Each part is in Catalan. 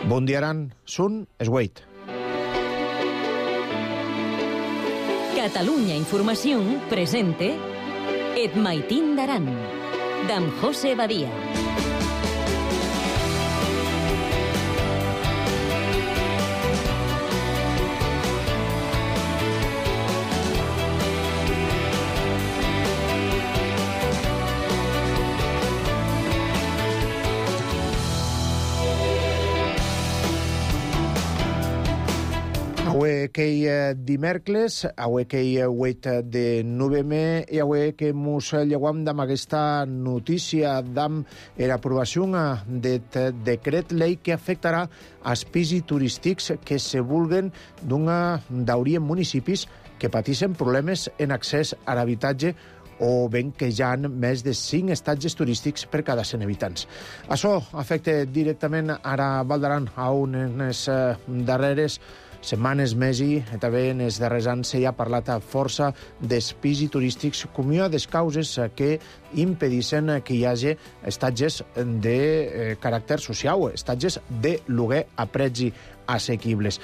Bon dia, Aran. Sun Esgueit. Catalunya Informació presente Et Maitín d'Aran, d'en José Badia. Avui que dimecres, avui que 8 de novembre, i avui que mos lleguam amb aquesta notícia d'am l'aprovació d'aquest decret llei que afectarà els pisos turístics que se vulguen d'aurien municipis que pateixen problemes en accés a l'habitatge o ben que ja han més de 5 estatges turístics per cada 100 habitants. Això afecta directament ara Val d'Aran, on en les darreres setmanes, mesos, i també en els darrers anys s'hi ha parlat força dels pisos turístics com una de les causes que impedeixen que hi hagi estatges de caràcter social, estatges de lloguer a preus assequibles.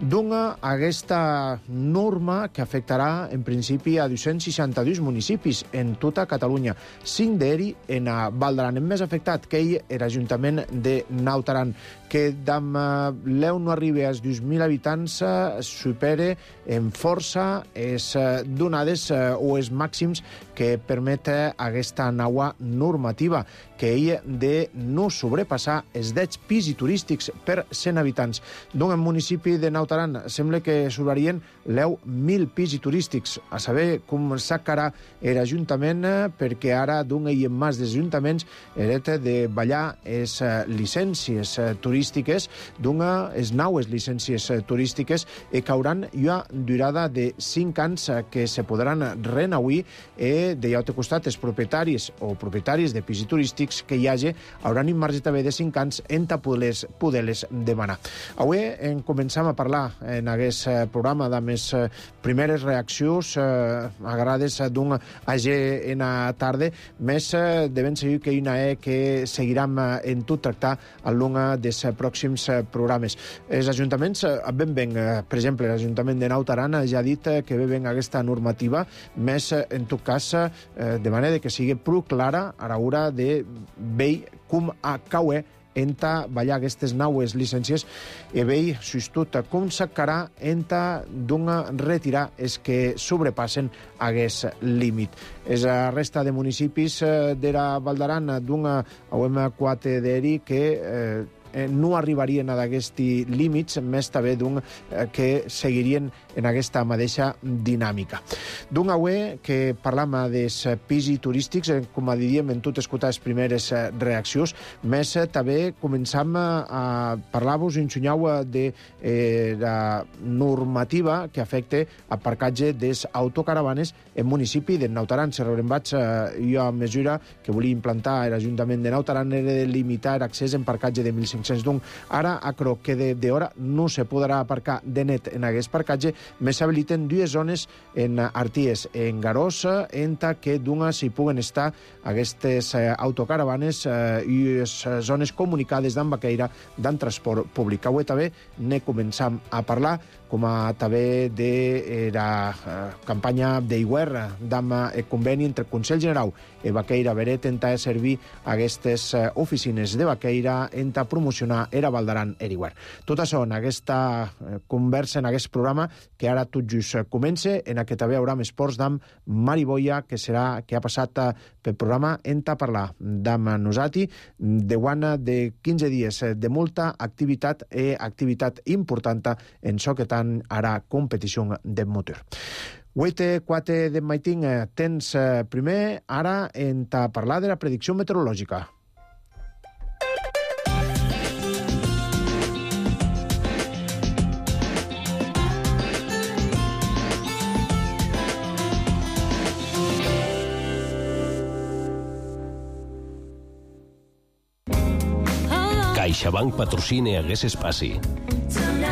Aquesta norma que afectarà en principi a 262 municipis en tota Catalunya, 5 d'ells en Val d'Aran. El més afectat que l'Ajuntament de Naut Aran, que l'eu no arriba als 2.000 habitants, supera en força les donades o els màxims que permet aquesta nova normativa, que hi de no sobrepassar els 10 pisos turístics per 100 habitants. En municipi de Naut Aran sembla que s'obrarien 1.000 pisos turístics. A saber com sacarà l'Ajuntament, perquè ara hi ha més d'ajuntaments de ballar les llicències turístiques, les noves llicències turístiques, que hauran una durada de 5 anys que se podran renauir, i de l'altre costat els propietaris o propietaris de pisos turístics que hi hagi hauran un marge també de 5 anys en poder-les demanar. Avui començam a parlar en aquest programa de les primeres reaccions agrades d'un AG en la tarda, més de ben segur que hi ha una que seguirem en tot tractar al long dels pròxims programes. Els ajuntaments ben, per exemple, l'Ajuntament de Naut Aran ja ha dit que ben aquesta normativa, més en tot cas de manera que sigui prou clara a l'hora de veure com cau enta ballar aquestes noves llicències i veure, sobretot, com s'acarà enta retirar els que sobrepassen aquest límit. La resta de municipis de la Val d'Aran, hem 4 d'ells que no arribarien a aquests límits, més també que seguirien en aquesta mateixa dinàmica. Avui que parlam dels pisos turístics, com diríem en tot escoltar les primeres reaccions, més també començam a parlar-vos i ensenyar de la normativa que afecta aparcatge des autocaravanes en municipi de Naut Aran. Si vaig una mesura que volia implantar l'Ajuntament de Naut Aran era de limitar l'accés en parcatge de 1.500. Ara, a croc que d'hora no se podrà aparcar de net en aquest parcatge, més s'habiliten 2 zones en Arties, en Garós, en que s'hi puguen estar aquestes autocaravanes i les zones comunicades d'en Baqueira d'en transport públic. Avui també ne començam a parlar, com també de la campanya d'Iguer, d'en el conveni entre el Consell General i Baqueira Beret, enta servir aquestes oficines de Baqueira, enta promocionar era Val d'Aran Eriguer. Tot això en aquesta conversa, en aquest programa, que ara tot just comença, en què també hi haurà esports d'en Mari Boia, que ha passat pel programa enta parlar d'en nosati, de 15 dies de molta activitat i activitat important en això que tant ara competició de motor. 8-4 de Maitín, tens primer ara en parlar de la predicció meteorològica. CaixaBank patrocina aquest espai.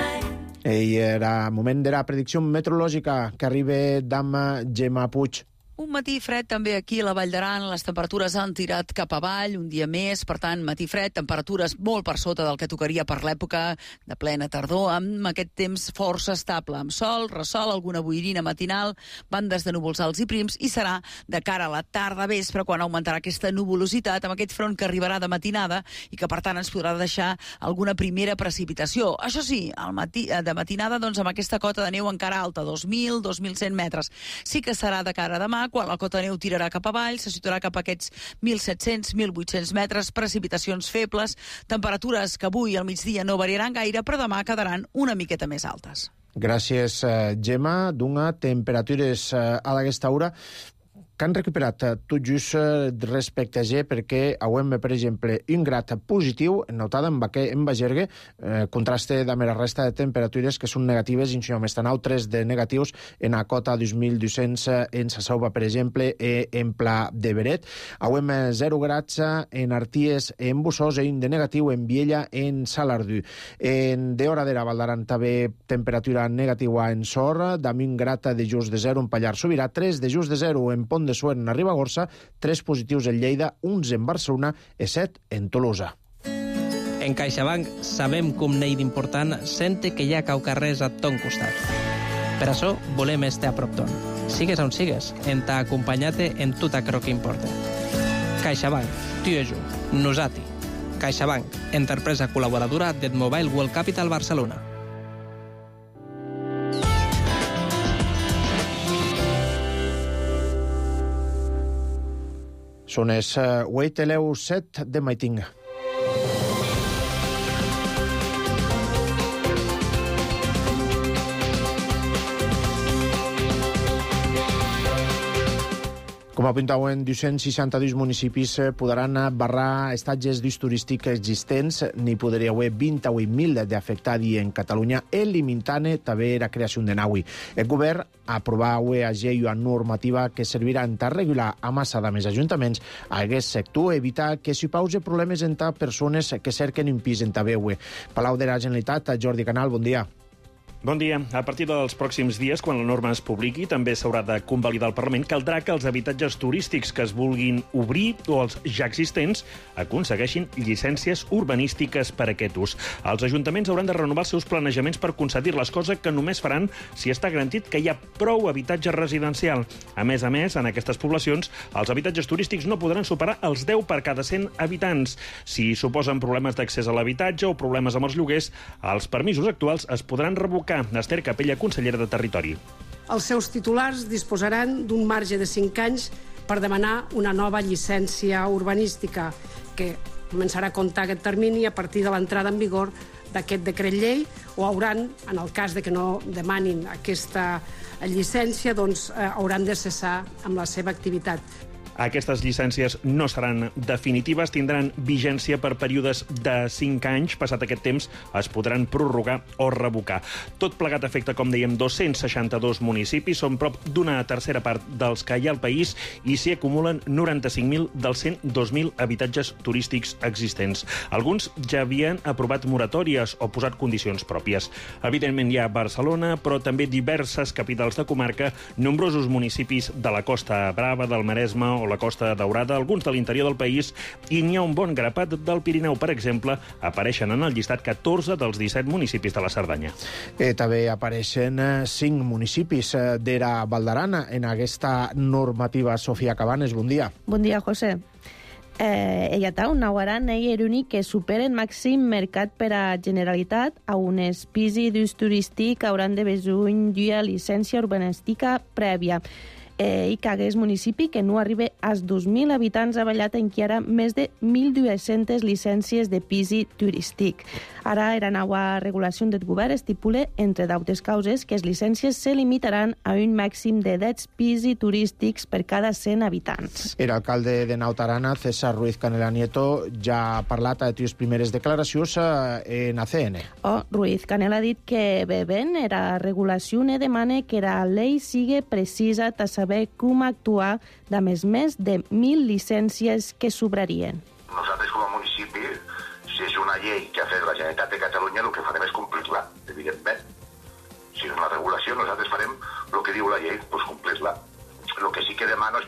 I era moment de la predicció meteorològica que arriba d'en Gemma Puig. Un matí fred també aquí a la Vall d'Aran, les temperatures han tirat cap avall un dia més, per tant, matí fred, temperatures molt per sota del que tocaria per l'època de plena tardor, amb aquest temps força estable, amb sol, ressol, alguna boirina matinal, bandes de núvols alts i prims, i serà de cara a la tarda vespre quan augmentarà aquesta nuvolositat amb aquest front que arribarà de matinada i que, per tant, ens podrà deixar alguna primera precipitació. Això sí, al matí, de matinada, doncs, amb aquesta cota de neu encara alta, 2.000, 2.100 metres. Sí que serà de cara a demà, quan la cota de neu tirarà cap avall, se situarà cap a aquests 1.700, 1.800 metres, precipitacions febles, temperatures que avui al migdia no variaran gaire, però demà quedaran una miqueta més altes. Gràcies, Gemma. D'una temperatures a aquesta hora que han recuperat tot just respecte a G, perquè avui, per exemple, un grat positiu notat en Bagergue, contraste amb la resta de temperatures que són negatives, i només tenau 3 de negatius en a cota 2.200 en Sassauva, per exemple, en Pla de Beret. Avui 0 grats en Arties, en Bussós, i un de negatiu en Viella, en Salardú. De hora d'era Valdaran també temperatura negativa en Sor, d'ami un grat de just de 0 en Pallar Sobirà, 3 de just de 0 en Pont de Suert en Ribagorça, 3 positius en Lleida, 11 en Barcelona i 7 en Tolosa. En CaixaBank sabem com n'hi d'important sente que hi ha caucarrers a ton costat. Per això volem estar a prop ton. Sigues on sigues, en t'ha acompanyat en tot aquello que importa. CaixaBank, tu i jo, nosati. CaixaBank, empresa col·laboradora del Mobile World Capital Barcelona. Són els 8:07 de Maitinga. Com apuntaven, 262 municipis podran barrar estatges d'ús turístic existents, n'hi podria haver 28.000 d'afectats en Catalunya, eliminant també la creació de naui. El govern aprovar a llei una normativa que servirà a regular a massa de més ajuntaments a aquest sector, evitar que s'hi pause problemes entre persones que cerquen un pis en Tabeue. Palau de la Generalitat, Jordi Canal, bon dia. Bon dia. A partir dels pròxims dies, quan la norma es publiqui, també s'haurà de convalidar al Parlament, caldrà que els habitatges turístics que es vulguin obrir o els ja existents aconsegueixin llicències urbanístiques per a aquest ús. Els ajuntaments hauran de renovar els seus planejaments per concedir-les, cosa que només faran si està garantit que hi ha prou habitatge residencial. A més, en aquestes poblacions, els habitatges turístics no podran superar els 10 per cada 100 habitants. Si suposen problemes d'accés a l'habitatge o problemes amb els lloguers, els permisos actuals es podran revocar. Esther Capella, consellera de Territori. Els seus titulars disposaran d'un marge de 5 anys per demanar una nova llicència urbanística, que començarà a comptar aquest termini a partir de l'entrada en vigor d'aquest decret llei, o hauran, en el cas de que no demanin aquesta llicència, doncs hauran de cessar amb la seva activitat. Aquestes llicències no seran definitives, tindran vigència per períodes de 5 anys. Passat aquest temps, es podran prorrogar o revocar. Tot plegat afecta, com dèiem, 262 municipis. Són prop d'una tercera part dels que hi ha al país i s'hi acumulen 95.000 dels 102.000 habitatges turístics existents. Alguns ja havien aprovat moratòries o posat condicions pròpies. Evidentment hi ha Barcelona, però també diverses capitals de comarca, nombrosos municipis de la Costa Brava, del Maresme o la Costa Daurada, alguns de l'interior del país, i n'hi ha un bon grapat del Pirineu, per exemple. Apareixen en el llistat 14 dels 17 municipis de la Cerdanya. També apareixen 5 municipis d'era Valdarana en aquesta normativa. Sofia Cabanes, bon dia. Bon dia, José. Eiatau, Nauaran, era l'únic que superen màxim mercat per a Generalitat a un pisi d'ús turístic hauran de besuny d'una llicència urbanística prèvia. I que hagués municipi que no arriba als 2.000 habitants ha ballat encara més de 1.200 llicències de pisi turístic. Ara, la nova regulació del govern estipula, entre d'altres causes, que les llicències se limitaran a un màxim de 10 pisi turístics per cada 100 habitants. El alcalde de Nautarana, César Ruiz Canela Nieto, ja ha parlat a les primeres declaracions en ACN. Ruiz Canela ha dit que bevent la regulació demana que la llei sigui precisa a saber com actuar de més de 1.000 llicències que sobrarien. Nosaltres com a municipi, si és una llei que ha fet la Generalitat de Catalunya, el que farem és complir-la, evidentment. Si és una regulació, nosaltres farem el que diu la llei, doncs complir-la. El que sí que demano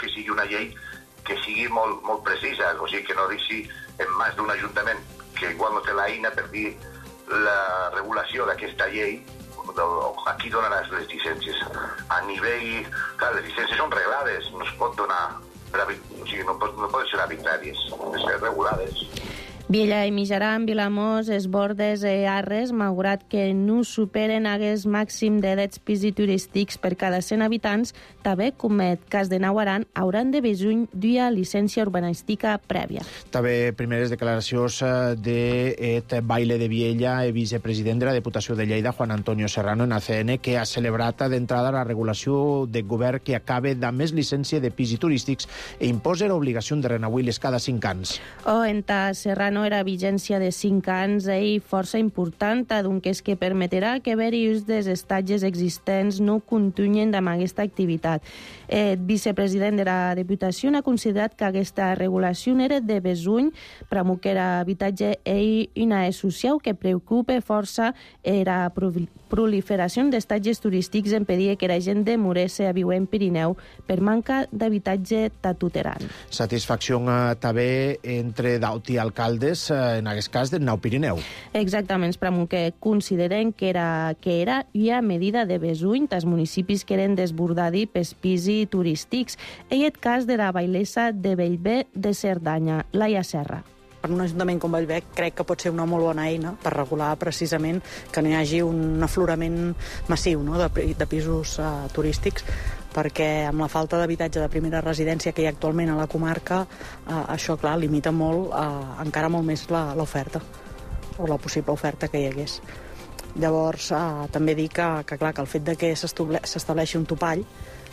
una llei que sigui molt, molt precisa, o sigui, que no deixi en mans d'un ajuntament que igual no té l'eina per dir la regulació d'aquesta llei, a qui donaràs les llicències. A nivell... Clar, les llicències són reglades, no es pot donar... O sigui, no poden ser arbitràries, han de ser regulades. Viella i Mitjaran, Vilamós, Esbordes i Arres, malgrat que no superen hagués màxim de drets pisi turístics per cada 100 habitants, també, com el cas de Nauaran, hauran de besuny d'una llicència urbanística prèvia. També primeres declaracions de Baile de Viella, vicepresident de la Diputació de Lleida, Juan Antonio Serrano, en ACN, que ha celebrat d'entrada la regulació de govern que acaba de més llicència de pisi turístics i imposa l'obligació de renauir-les cada 5 anys. Enta Serrano era vigència de 5 anys i força important, doncs que permetrà que diversos estatges existents no continuïn amb aquesta activitat. El vicepresident de la Diputació ha considerat que aquesta regulació era de besuny, però que era habitatge i una social que preocupa força la proliferació d'estatges turístics en pedir que la gent demorés a viure en Pirineu per manca d'habitatge tatuteran. Satisfacció també entre Daut i alcaldes, en aquest cas del Nou Pirineu. Exactament, però que consideren que era una medida de besuny dels municipis que eren desbordats pels pisos turístics. I el cas de la bailessa de Bellver de Cerdanya, Laia Serra. Per un ajuntament com Bellver crec que pot ser una molt bona eina per regular precisament que no hi hagi un aflorament massiu, no?, de pisos turístics, perquè amb la falta d'habitatge de primera residència que hi ha actualment a la comarca, això, clar, limita molt, encara molt més l'oferta, o la possible oferta que hi hagués. Llavors, també dir que el fet de que s'estableixi un topall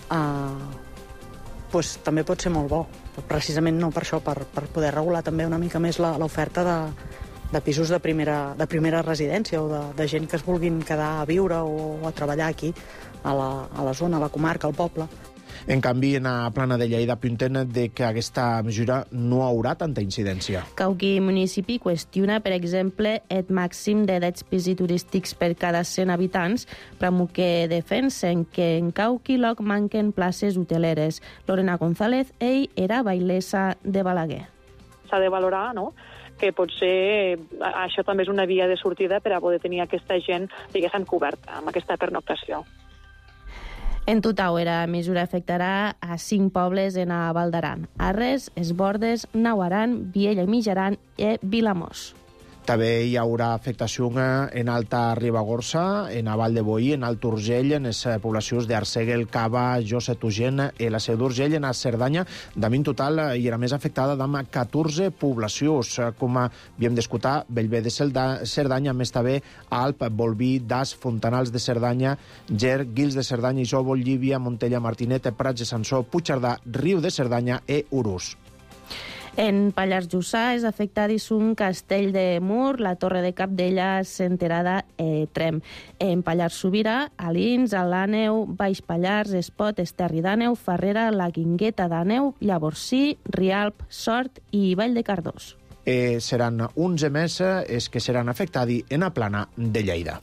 també pot ser molt bo, precisament no per això, per poder regular també una mica més l'oferta de pisos de primera residència o de gent que es vulguin quedar a viure o a treballar aquí, a la zona, a la comarca, al poble. En canvi, en la plana de Lleida apunten de que aquesta mesura no haurà tanta incidència. Qualque municipi qüestiona, per exemple, el màxim de drets pisi turístics per cada 100 habitants, però que defensen que en qualque lloc manquen places hoteleres. Lorena González, ell era bailessa de Balaguer. S'ha de valorar, no?, que potser això també és una via de sortida per a poder tenir aquesta gent, diguéssim, coberta amb aquesta pernoctació. En total, la mesura afectarà a 5 pobles en a Val d'Aran: Arres, Esbordes, Nauaran, Viella i Mitjaran i Vilamós. També hi haurà afectació en Alta Ribagorça, en a Vall de Boí, en Alt Urgell, en les poblacions d'Arsèguel, Cava, Josa Tugent i la Seu d'Urgell, en a Cerdanya. D'ament total hi era més afectada amb 14 poblacions, com havíem d'escoltar, Bellver de Cerdanya, més també Alp, Bolví, Das, Fontanals de Cerdanya, Ger, Guils de Cerdanya, Isòvol, Llívia, Montella, Martinet, Prats de Sansó, Puigcerdà, Riu de Cerdanya i Urús. En Pallars Jussà és afectadís un castell de Mur, la Torre de Cabdella, Senterada i Trem. En Pallars Sobirà, Alins, Alàneu, Baix Pallars, Espot, Esterri d'Àneu, Farrera, la Guingueta d'Àneu, Llavorsí, Rialp, Sort i Vall de Cardós. Seran 11 més els que seran afectats en la plana de Lleida.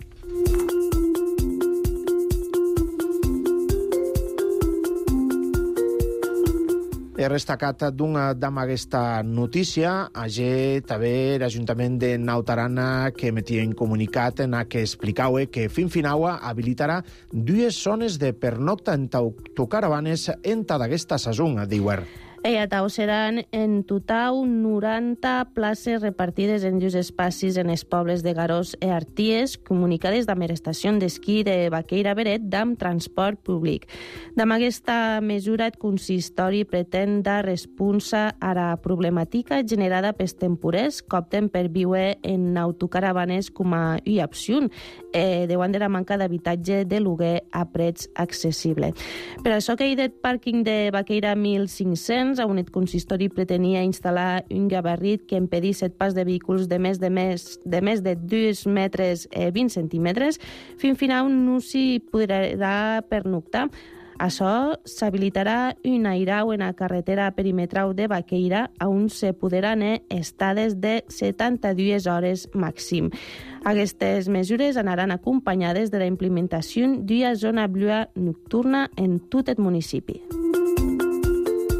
He destacat d'una aquesta notícia. Ayer també l'Ajuntament de Nautarana que emetia un comunicat en què explicava que Finfinaua habilitarà 2 zones de pernocta en autocaravanes en d'aquesta saison, diuen. I a Tau seran en total 90 places repartides en 2 espacis en els pobles de Garós i Arties, comunicades amb l'estació d'esquí de Baqueira Beret amb transport públic. Amb aquesta mesura, el consistori pretén dar resposta a la problemàtica generada pels temporers que opten per viure en autocaravanes com a una opció, davant de la manca d'habitatge de lloguer a preus accessible. Per això que el pàrquing de Baqueira 1500, on el consistori pretenia instal·lar un gabarrit que impedís el pas de vehicles de més de 2 metres i 20 centímetres, Finfinau no s'hi podrà pernoctar. Això s'habilitarà un airau en la carretera perimetral de Baqueira, on se podran estades de 72 hores màxim. Aquestes mesures anaran acompanyades de la implementació d'una zona blua nocturna en tot el municipi.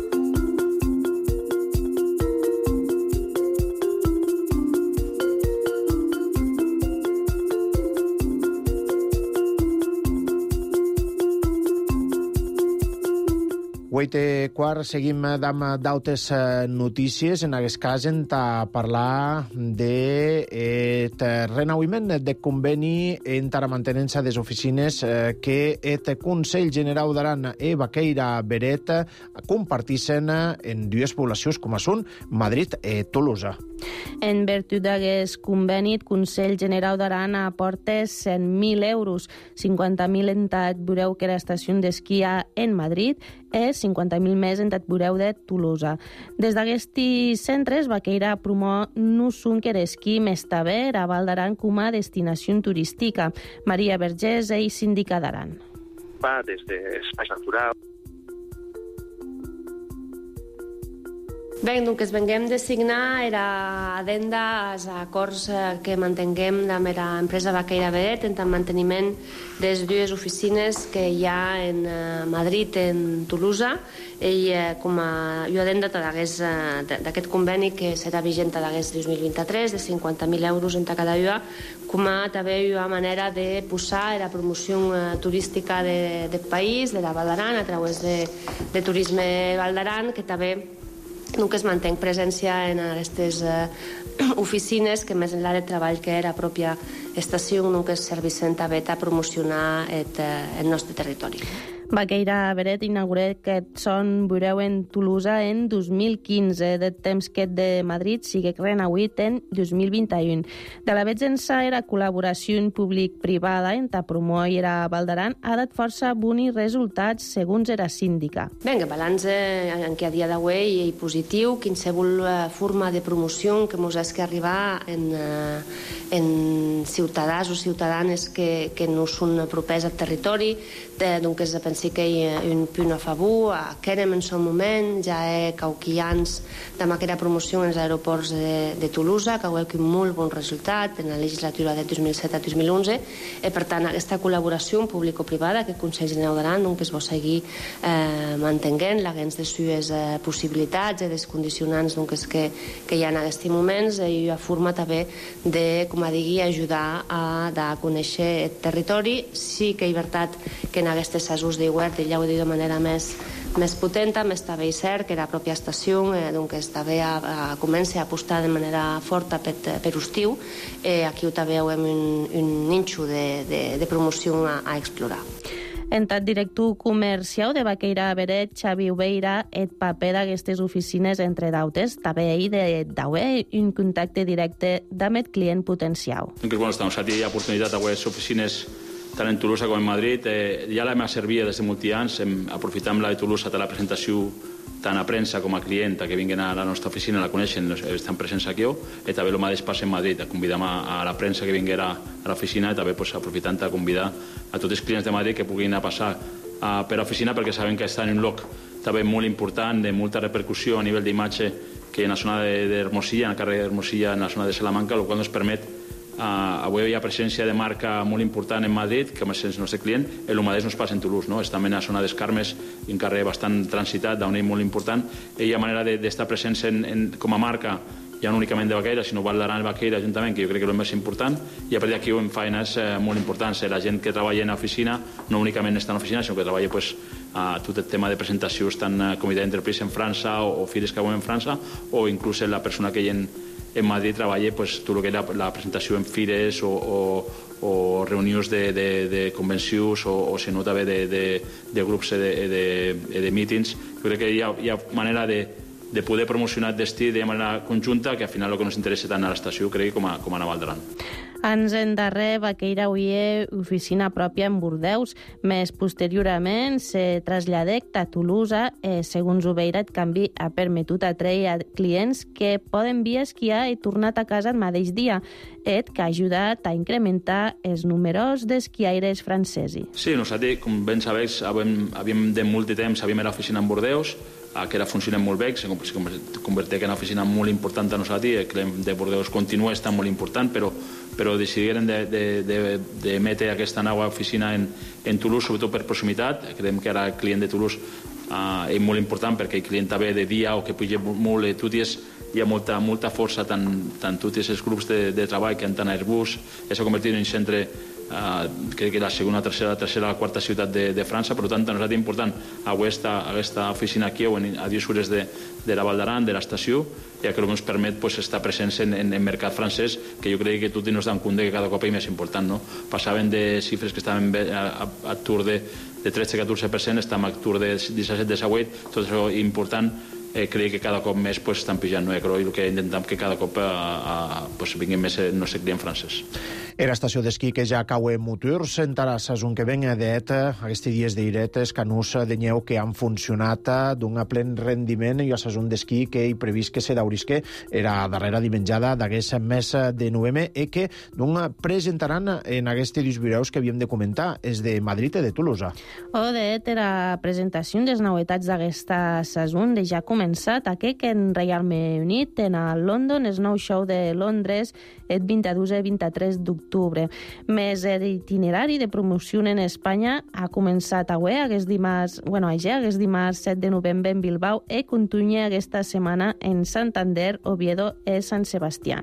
8:15 seguim d'autes notícies. En aquest cas hem de parlar de renauiment de conveni entre la mantenença de les oficines que el Consell Generau d'Aran i Baqueira Beret compartissin en dues poblacions com són Madrid i Tolosa. En virtut d'aquest conveni, el Consell Generau d'Aran aporta 100.000 euros, 50.000 en tat bureu que era estació d'esquí en Madrid i 50.000 més en tat bureu de Tolosa. Des d'aquests centres, Baqueira promou un esquí més taver a Val d'Aran com a destinació turística. Maria Vergés és síndica d'Aran. Va des d'espais naturals. Bé, doncs venguem de signar era adenda als acords que mantenguem amb l'empresa Baqueira Beret en el manteniment de les dues oficines que hi ha en Madrid i en Tolosa i com a adenda d'aquest conveni que serà vigent a l'agest 2023 de 50.000 euros entre cada dia, com a també una manera de posar la promoció turística del país, de la Val d'Aran, a través de Turisme Val d'Aran, que també es manté presència en aquestes oficines que més enllà del treball que era pròpia estació es serveixen també a promocionar el nostre territori. Baqueira Beret inaugurà aquest son bureu en Tolosa en 2015, de temps que de Madrid sigui renauït en 2021. De la vegença era col·laboració públic-privada entre promoure a Val d'Aran ha dat força bons resultats segons era síndica. Bé, el balanç en què a dia d'avui és positiu, qualsevol forma de promoció que ens hagi arribar en ciutadans o ciutadanes que no són propers al territori, doncs penso que hi ha un punt a favor. Querem en son moment ja cauquians amb aquesta promoció en els aeroports de Tolosa, que heu un molt bon resultat en la legislatura de 2007 a 2011, i per tant aquesta col·laboració público-privada que el Consell Generau d'Aran es vol seguir mantenint dins de les seves possibilitats i dels condicionants que hi ha en aquests moments, i una forma també de, com a digui, ajudar a conèixer el territori. Sí que és veritat que en aquestes assajos de web ja ho diu de manera més potent, més també és cert que la pròpia estació també comença a apostar de manera forta per estiu. Aquí també hi ha un ninxo de promoció a explorar. En tant director comercial de Baqueira Beret, Xavi Ubeira, el paper d'aquestes oficines entre dautes, també hi d'haver un contacte directe amb el client potencial. Estamos aquí l'oportunitat d'aquestes oficines tant en Tolosa com en Madrid. Ja la m'ha servit des de molts anys, aprofitant la de Tolosa de la presentació tant a premsa com a client que vinguin a la nostra oficina, la coneixen, estan presents aquí, i també el mateix passa en Madrid, convidam a la premsa que vinguera a l'oficina i també aprofitant a convidar a tots els clients de Madrid que puguin a passar per l'oficina perquè sabem que està en un lloc també molt important, de molta repercussió a nivell d'imatge que en la zona d'Hermosilla, en el carrer d'Hermosilla, en la zona de Salamanca, el qual ens permet avui hi ha presència de marca molt important en Madrid, que és el nostre client, i el mateix no es passa en Toulouse, no? Està en la zona d'Escarmes, un carrer bastant transitat, d'un ell molt important, i hi ha manera d'estar presents com a marca, ja no únicament de Baqueira, sinó Val d'Aran i Baqueira juntament, que jo crec que és el més important, i a partir d'aquí hem feines molt importants. La gent que treballa en l'oficina no únicament està en l'oficina, sinó que treballa tot el tema de presentacions, tant Comitè d'Entreprise en França o Fires que en França, o inclús la persona que hi ha en Madrid treballa tot el que és la presentació en fires o reunions de convencions o si no també de grups de mítings. Jo crec que hi ha manera de poder promocionar el destí de manera conjunta, que al final el que ens interessa tant a l'estació, crec, com a Val d'Aran. Ans endarrer, Baqueira havia oficina pròpia en Bordeus, més posteriorment se traslladèc a Tolosa, segons Ubeira, el canvi ha permetut atreure clients que poden via esquiar i tornar a casa el mateix dia, que ha ajudat a incrementar els números d'esquiaires francesos. Sí, nosaltres, com ben sabeu, havíem de molt de temps, havíem l'oficina en Bordeus, que era funcionant molt bé, se convertia en una oficina molt important a nosaltres, que de Bordeus continua estant molt important, però decidiren d'emetre aquesta nova oficina en Toulouse, sobretot per proximitat. Creiem que ara el client de Toulouse és molt important perquè el client també de dia o que puja molt, hi ha molta força, tant tots els grups de treball que en tant Airbus, s'ha convertit en un centre crec que la segona, tercera, quarta ciutat de França. Per tant, ens és important aquesta oficina aquí a 10 hores de la Val d'Aran, de l'estació, ja que ens permet estar presents en el mercat francès, que jo crec que tots ens donem compte que cada cop és més important. Passaven de xifres que estaven a Tour de 13-14%, estem a Tour de 17-18%, tot això és important. Crec que cada cop més estan pujant, no? I el que intentem que cada cop vinguin més el nostre client francès. Era estació d'esquí que ja caue motors, entaràs un que venga d'et, aquests dies d'iretes, canús de neu que han funcionat d'un plen rendiment, i és un d'esquí que hi previst que se daurisque era darrera dimenjada d'aquest mes de novembre, i que d'un presentaran en aquests disbireus que havíem de comentar, és de Madrid i de Tolosa. d'et era presentació des novetats d'aquesta saison, de ja començat aquest en Reialme Unit, en a London, el nou show de Londres, el 22 i 23 d'octubre. Més l'itinerari de promoció en Espanya ha començat avui, aquest dimarts 7 de novembre en Bilbao, i continua aquesta setmana en Santander, Oviedo i Sant Sebastián.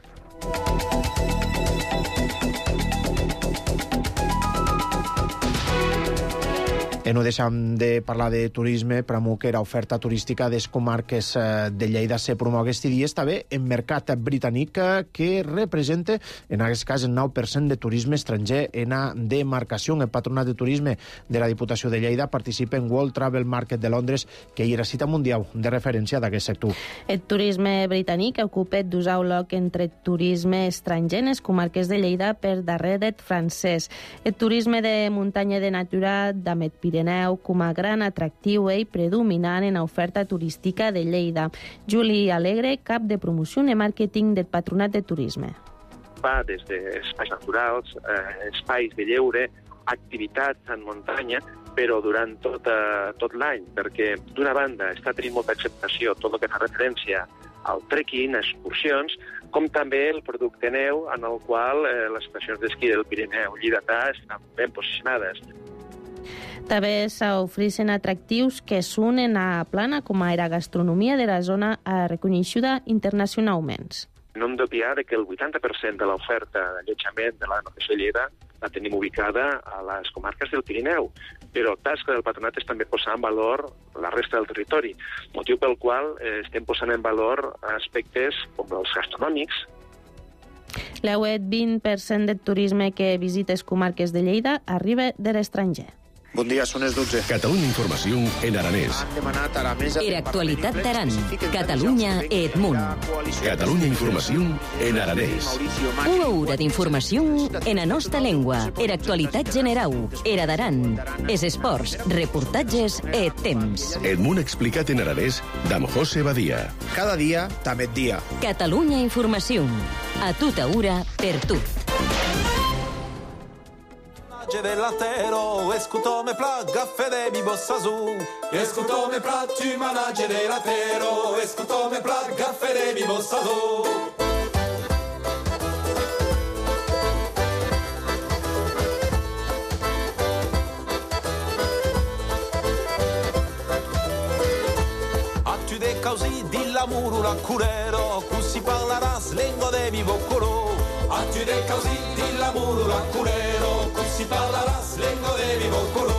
No deixem de parlar de turisme, per amunt que era oferta turística des comarques de Lleida se promou aquest dia. Està bé en mercat britànic, que representa, en aquest cas, el 9% de turisme estranger en a demarcació. El patronat de turisme de la Diputació de Lleida participa en World Travel Market de Londres, que hi era cita mundial de referència d'aquest sector. El turisme britànic ocupa el 12è lloc entre turisme estranger en les comarques de Lleida per darrere del francès. El turisme de muntanya de natura d'Amet Pireneu com a gran atractiu i predominant en l'oferta turística de Lleida. Juli Alegre, cap de promoció i màrqueting del Patronat de Turisme. Va des d'espais naturals, espais de lleure, activitats en muntanya, però durant tot l'any, perquè d'una banda està tenint molta acceptació tot el que fa referència al trekking, excursions, com també el producte neu, en el qual les estacions d'esquí del Pirineu lleidatà estan ben posicionades. També s'ofereixen atractius que s'unen a plana com a la gastronomia de la zona reconeguda internacionalment. No hem d'obviar que el 80% de l'oferta d'allotjament de la Diputació de Lleida la tenim ubicada a les comarques del Pirineu, però la tasca del patronat és també posar en valor la resta del territori, motiu pel qual estem posant en valor aspectes com els gastronòmics. El 20% del turisme que visita les comarques de Lleida arriba de l'estranger. Bon dia, són les 12. Catalunya Informació en aranès. Era actualitat d'Aran, Catalunya i Edmunt. Catalunya Informació en aranès. Una hora d'informació en la nostra llengua. Era actualitat general. Era d'Aran. És esports, reportatges i temps. Edmunt explicat en aranès d'en José Badia. Cada dia, també dia. Catalunya Informació. A tota hora, per tu. Dell'atero, escuto me plat, caffè de mi bossa su. Escuto me plat, tu manage dell'atero, escuto me plat, caffè de mi bossa su. A tu de causi di l'amuro la curero, così parlaràs lengua de mi boccolo. A tu de causi di l'amuro la curero, così parlaràs lengua de mi boccolo.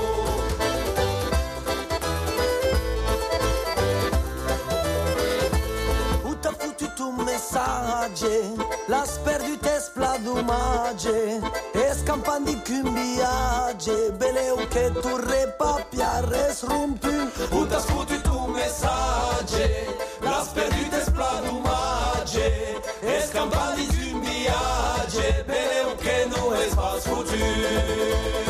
T'ha fotut un messatge, l'has perdut espladumage, escampant di un viatge, beleu que tu repapiarres romput. T'has fotut un messatge, l'has perdut espladumage, escampant di un viatge, beleu que no és pas fotut.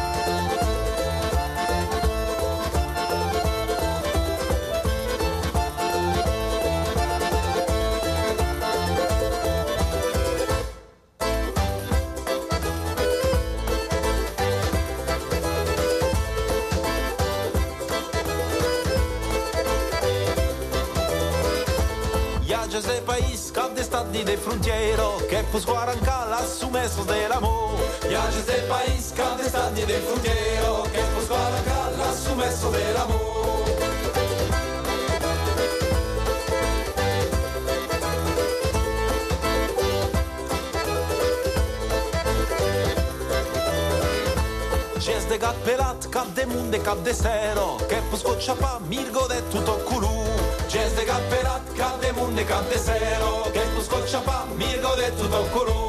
De país, cap d'estat ni de frontiero, que pos guarancar las sumesos del amor. Viajes de país, cap d'estat ni de frontiero, que pos guarancar las sumesos del amor. de gat pelat, cap de munde, cap de zero, che pusco ciapa, mirgo de tutto culù. Jazz de gat pelat, cap de munde, cap de zero, che pusco ciapa, mirgo de tutto culù.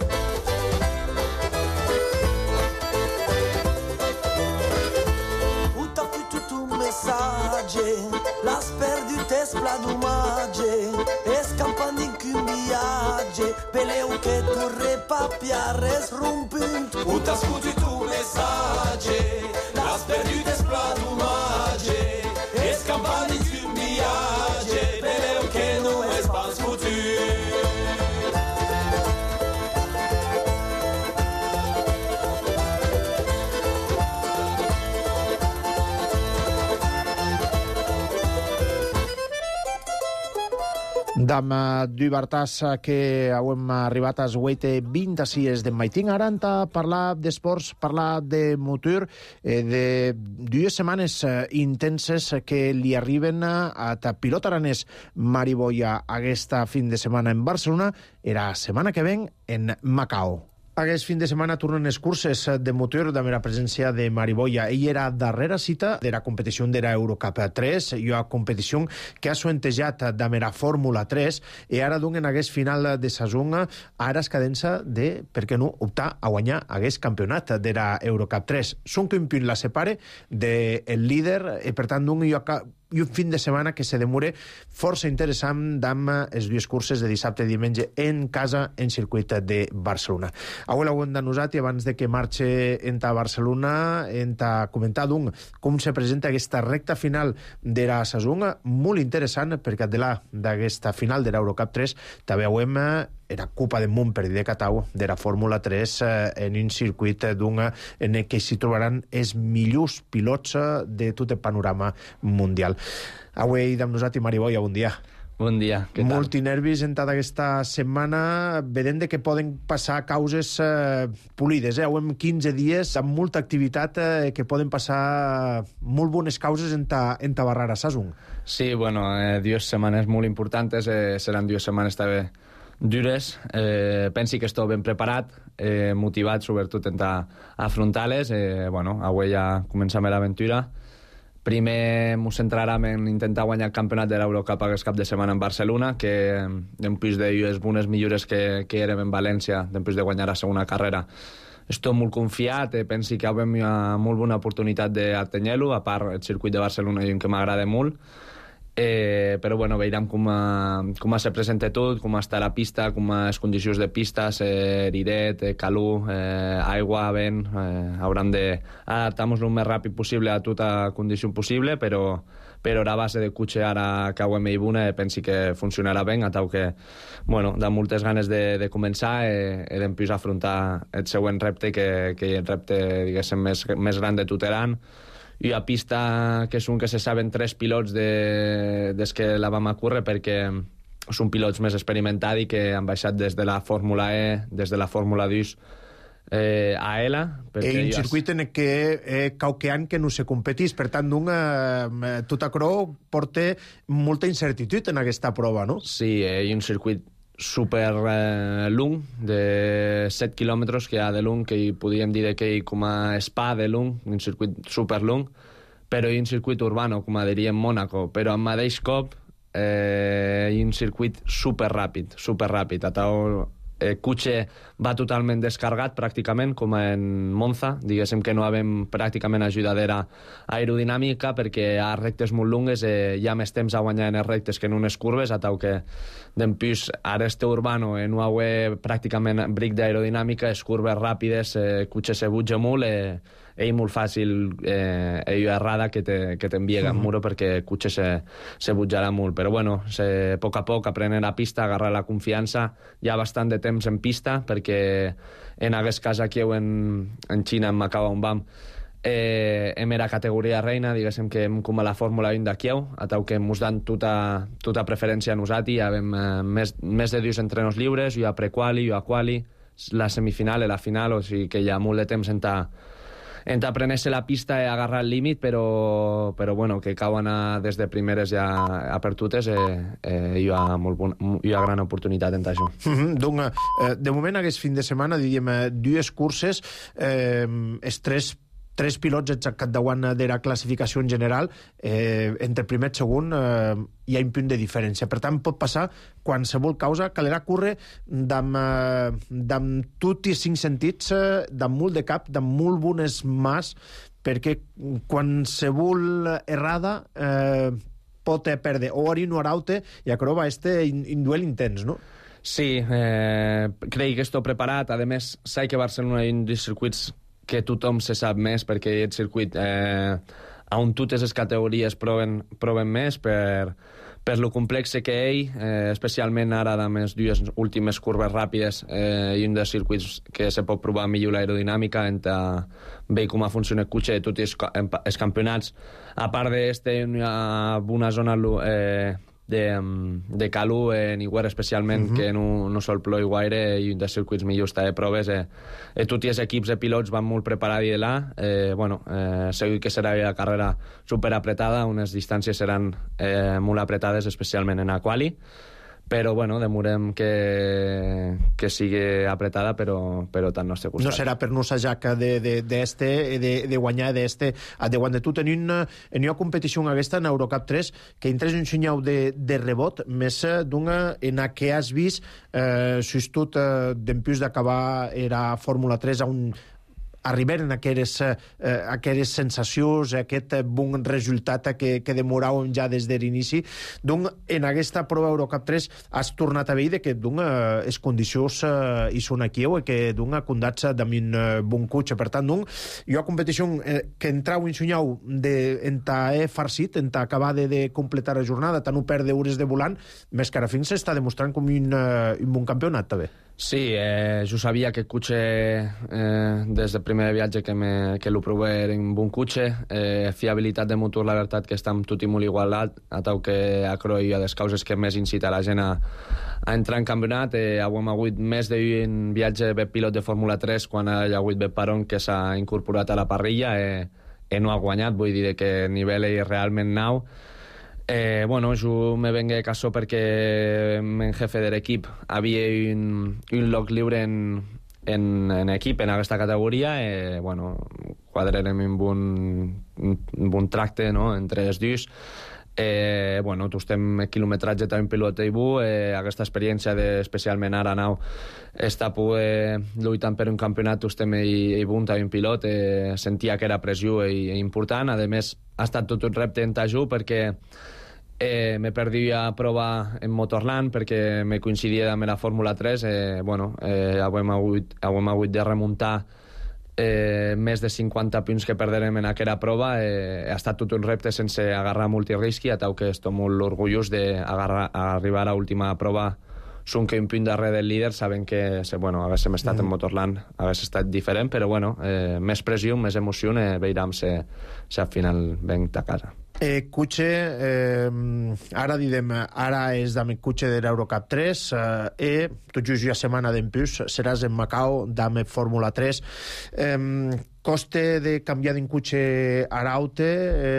Las perdute spladumage, escampando in cumbiage, peleu che tu repapiares rumpunt. Uta scuti tu message, las perdute spladumage, escampando in cumbiage, peleu che nu es pas scuti. Dam d'Ubertàs que hem arribat a 8:26 de maitin. Ara hem de parlar d'esports, parlar de motor, de 2 setmanes intenses que li arriben a pilot aranès Mari Boya aquesta fin de setmana en Barcelona, era setmana que ven en Macao. Aquest fin de setmana tornen les curses de motor amb la presència de Mari Boya. Ell era darrera cita de la competició de l'Eurocup 3, i una competició que ha suentejat amb la Fórmula 3, i ara donen aquest final de saison ara es cadença de, per què no, optar a guanyar aquest campionat de l'Eurocup 3. Són que un punt la separe del líder, i per tant i un fin de setmana que se demora força interessant amb les 2 curses de dissabte i diumenge en casa, en circuit de Barcelona. Avui l'hem denosat i abans de que marxi a Barcelona hem de comentar com se presenta aquesta recta final de la saison, molt interessant perquè d'aquesta final de l'Eurocup 3 també veiem era Copa del Món per dir de Catau de la Fórmula 3 en un circuit en què s'hi trobaran els millors pilots de tot el panorama mundial. Avui amb nosaltres Mari Boya, bon dia. Bon dia, què tal? Molti nervis en tota aquesta setmana, vedem que poden passar causes polides. Avui 15 dies amb molta activitat que poden passar molt bones causes en ta barrera saison. Sí, bueno, 2 setmanes molt importants, seran 2 setmanes també dures. Pensi que estic ben preparat, motivat sobretot en afrontar-les. Avui ja començam l'aventura. Primer ens centrarem en intentar guanyar el campionat de l'Eurocup aquest cap de setmana en Barcelona, que després de les bones millores que érem en València, després de guanyar la segona carrera, estic molt confiat, pensi que avem una molt bona oportunitat d'artenyar-lo, a part el circuit de Barcelona és un que m'agrada molt. Però veurem com se presenta tot, com està la pista, com les condicions de pista, airet, calor, aigua, vent. Haurem d'adaptar-nos el més ràpid possible a tota condició possible, però la base de cotxe ara que ho hem bona pensi que funcionarà bé, a tal que de moltes ganes de començar i d'empís a afrontar el següent repte, que és el repte diguéssim més gran de tot l'any. I a pista que són que se saben 3 pilots des que la vam a córrer, perquè són pilots més experimentats i que han baixat des de la Fórmula E, des de la Fórmula 2 a ELA. Un circuit en què qualque any que no se competís, per tant tot això porta molta incertitud en aquesta prova, no? Sí, hi ha un circuit super long, de 7 quilòmetres que hi ha de long, que podríem dir que hi com a spa de long, un circuit super long, però hi ha un circuit urbano, com diríem Mònaco, però al mateix cop hi ha un circuit super ràpid, a tal el cotxe va totalment descarregat pràcticament, com en Monza, diguéssim que no havem pràcticament ajudadera aerodinàmica, perquè a rectes molt longues hi ha més temps a guanyar en les rectes que en unes curves, a tal que d'empús ara este urbano no ha pràcticament bric d'aerodinàmica, les curves ràpides, el cotxe se butja molt, és molt fàcil errada que t'enviega en muro, perquè el cotxe se butjarà molt. Però a poc a poc aprendre la pista, agarrar la confiança. Hi ha bastant de temps en pista, perquè en aquest cas aquí en Xina, en Macau, on vam, hem era categoria reina, diguéssim que hem com a la Fórmula 1 d'aquí, a tal que ens dan tota preferència a nosaltres. Hi ha més de 2 entrenos lliures, hi ha pre-quali, hi ha quali, la semifinal i la final, o sigui que hi ha molt de temps en aprendre-se la pista i agarrar el límit, però que cauen des de primeres ja apertutes, hi ha gran oportunitat en això. De moment, aquest fin de setmana, diríem, 2 curses, els 3 3 pilots ets al capdavant de la classificació en general, entre primer i segon hi ha un punt de diferència. Per tant, pot passar qualsevol causa. Calerà córrer d'amb tots els 5 sentits, d'amb molt de cap, d'amb molt bones mans, perquè qualsevol errada pot perdre o Orin o Araute i acroba un duel intens, no? Sí, crec que estic preparat. A més, sé que Barcelona és un dels circuits que tothom se sap més, perquè és el circuit on totes les categories proven més per lo complex que ell, especialment ara amb les dues últimes curves ràpides, i un dels circuits que se pot provar millor l'aerodinàmica, veure com funciona el cotxe de tots els campionats. A part d'este, hi ha una zona de calor en Iguer especialment, que no sol ploure gaire, i un dels circuits millors de proves. Tots els equips de pilots van molt preparats de là. Segur que serà la carrera superapretada, unes distàncies seran molt apretades, especialment en la quali, però demorem que sigui apretada, però tant nostre costat. No serà per nosaltres de guanyar d'este a davant de tu. En una competició aquesta, en Eurocup 3, que entres un senyal de rebot, més d'una en què has vist sustot d'empús d'acabar era Fórmula 3 a un arribaren aquelles sensacions, aquest bon resultat que demoràvem ja des de l'inici. Donc, en aquesta prova Eurocup 3 has tornat a veure que les condicions hi són aquí, o que condats amb un bon cotxe. Per tant, hi ha competició que entrau en sonyau en farcit, en acabar de completar la jornada, tant no perdre hores de volant, més que ara fins s'està demostrant com un bon campionat, també. Sí, jo sabia que el cotxe, des del primer viatge que lo provè, era un bon cotxe. Fiabilitat de motor, la veritat que està tot i molt igualat, a tal que a Croi hi ha les causes que més incita la gent a entrar en campionat. Hem hagut més d'un viatge de pilot de Fórmula 3 quan hi ha hagut Paron, que s'ha incorporat a la parrilla, no ha guanyat, vull dir que el nivell és realment nou. Jo me vengué a caso perquè el jefe de l'equip havia un lloc lliure en equip en aquesta categoria. Quadrarem un bon tracte entre els dos. Tu estem quilometratge també en pilot i aquesta experiència especialment ara nou està lluitant per un campionat, estem i bon també en pilot, sentia que era pressió important. A més, ha estat tot un repte en Tajú perquè me perdi a prova en Motorland perquè me coincidia amb la Fórmula 3. Hem hagut de remuntar més de 50 punts que perderem en aquella prova. Ha estat tot un repte sense agarrar multirisqui, a tal que estic molt orgullós d'arribar a l'última prova són que un punt darrere del líder, saben que haguéssim estat en Motorland hagués estat diferent, però més pressió, més emoció, veurem si al final venc a casa. Cotxe, ara és amb el cotxe de l'Eurocup 3, tot just una setmana d'empús seràs en Macau amb Fórmula 3. Coste de canviar d'un cotxe a l'Aute,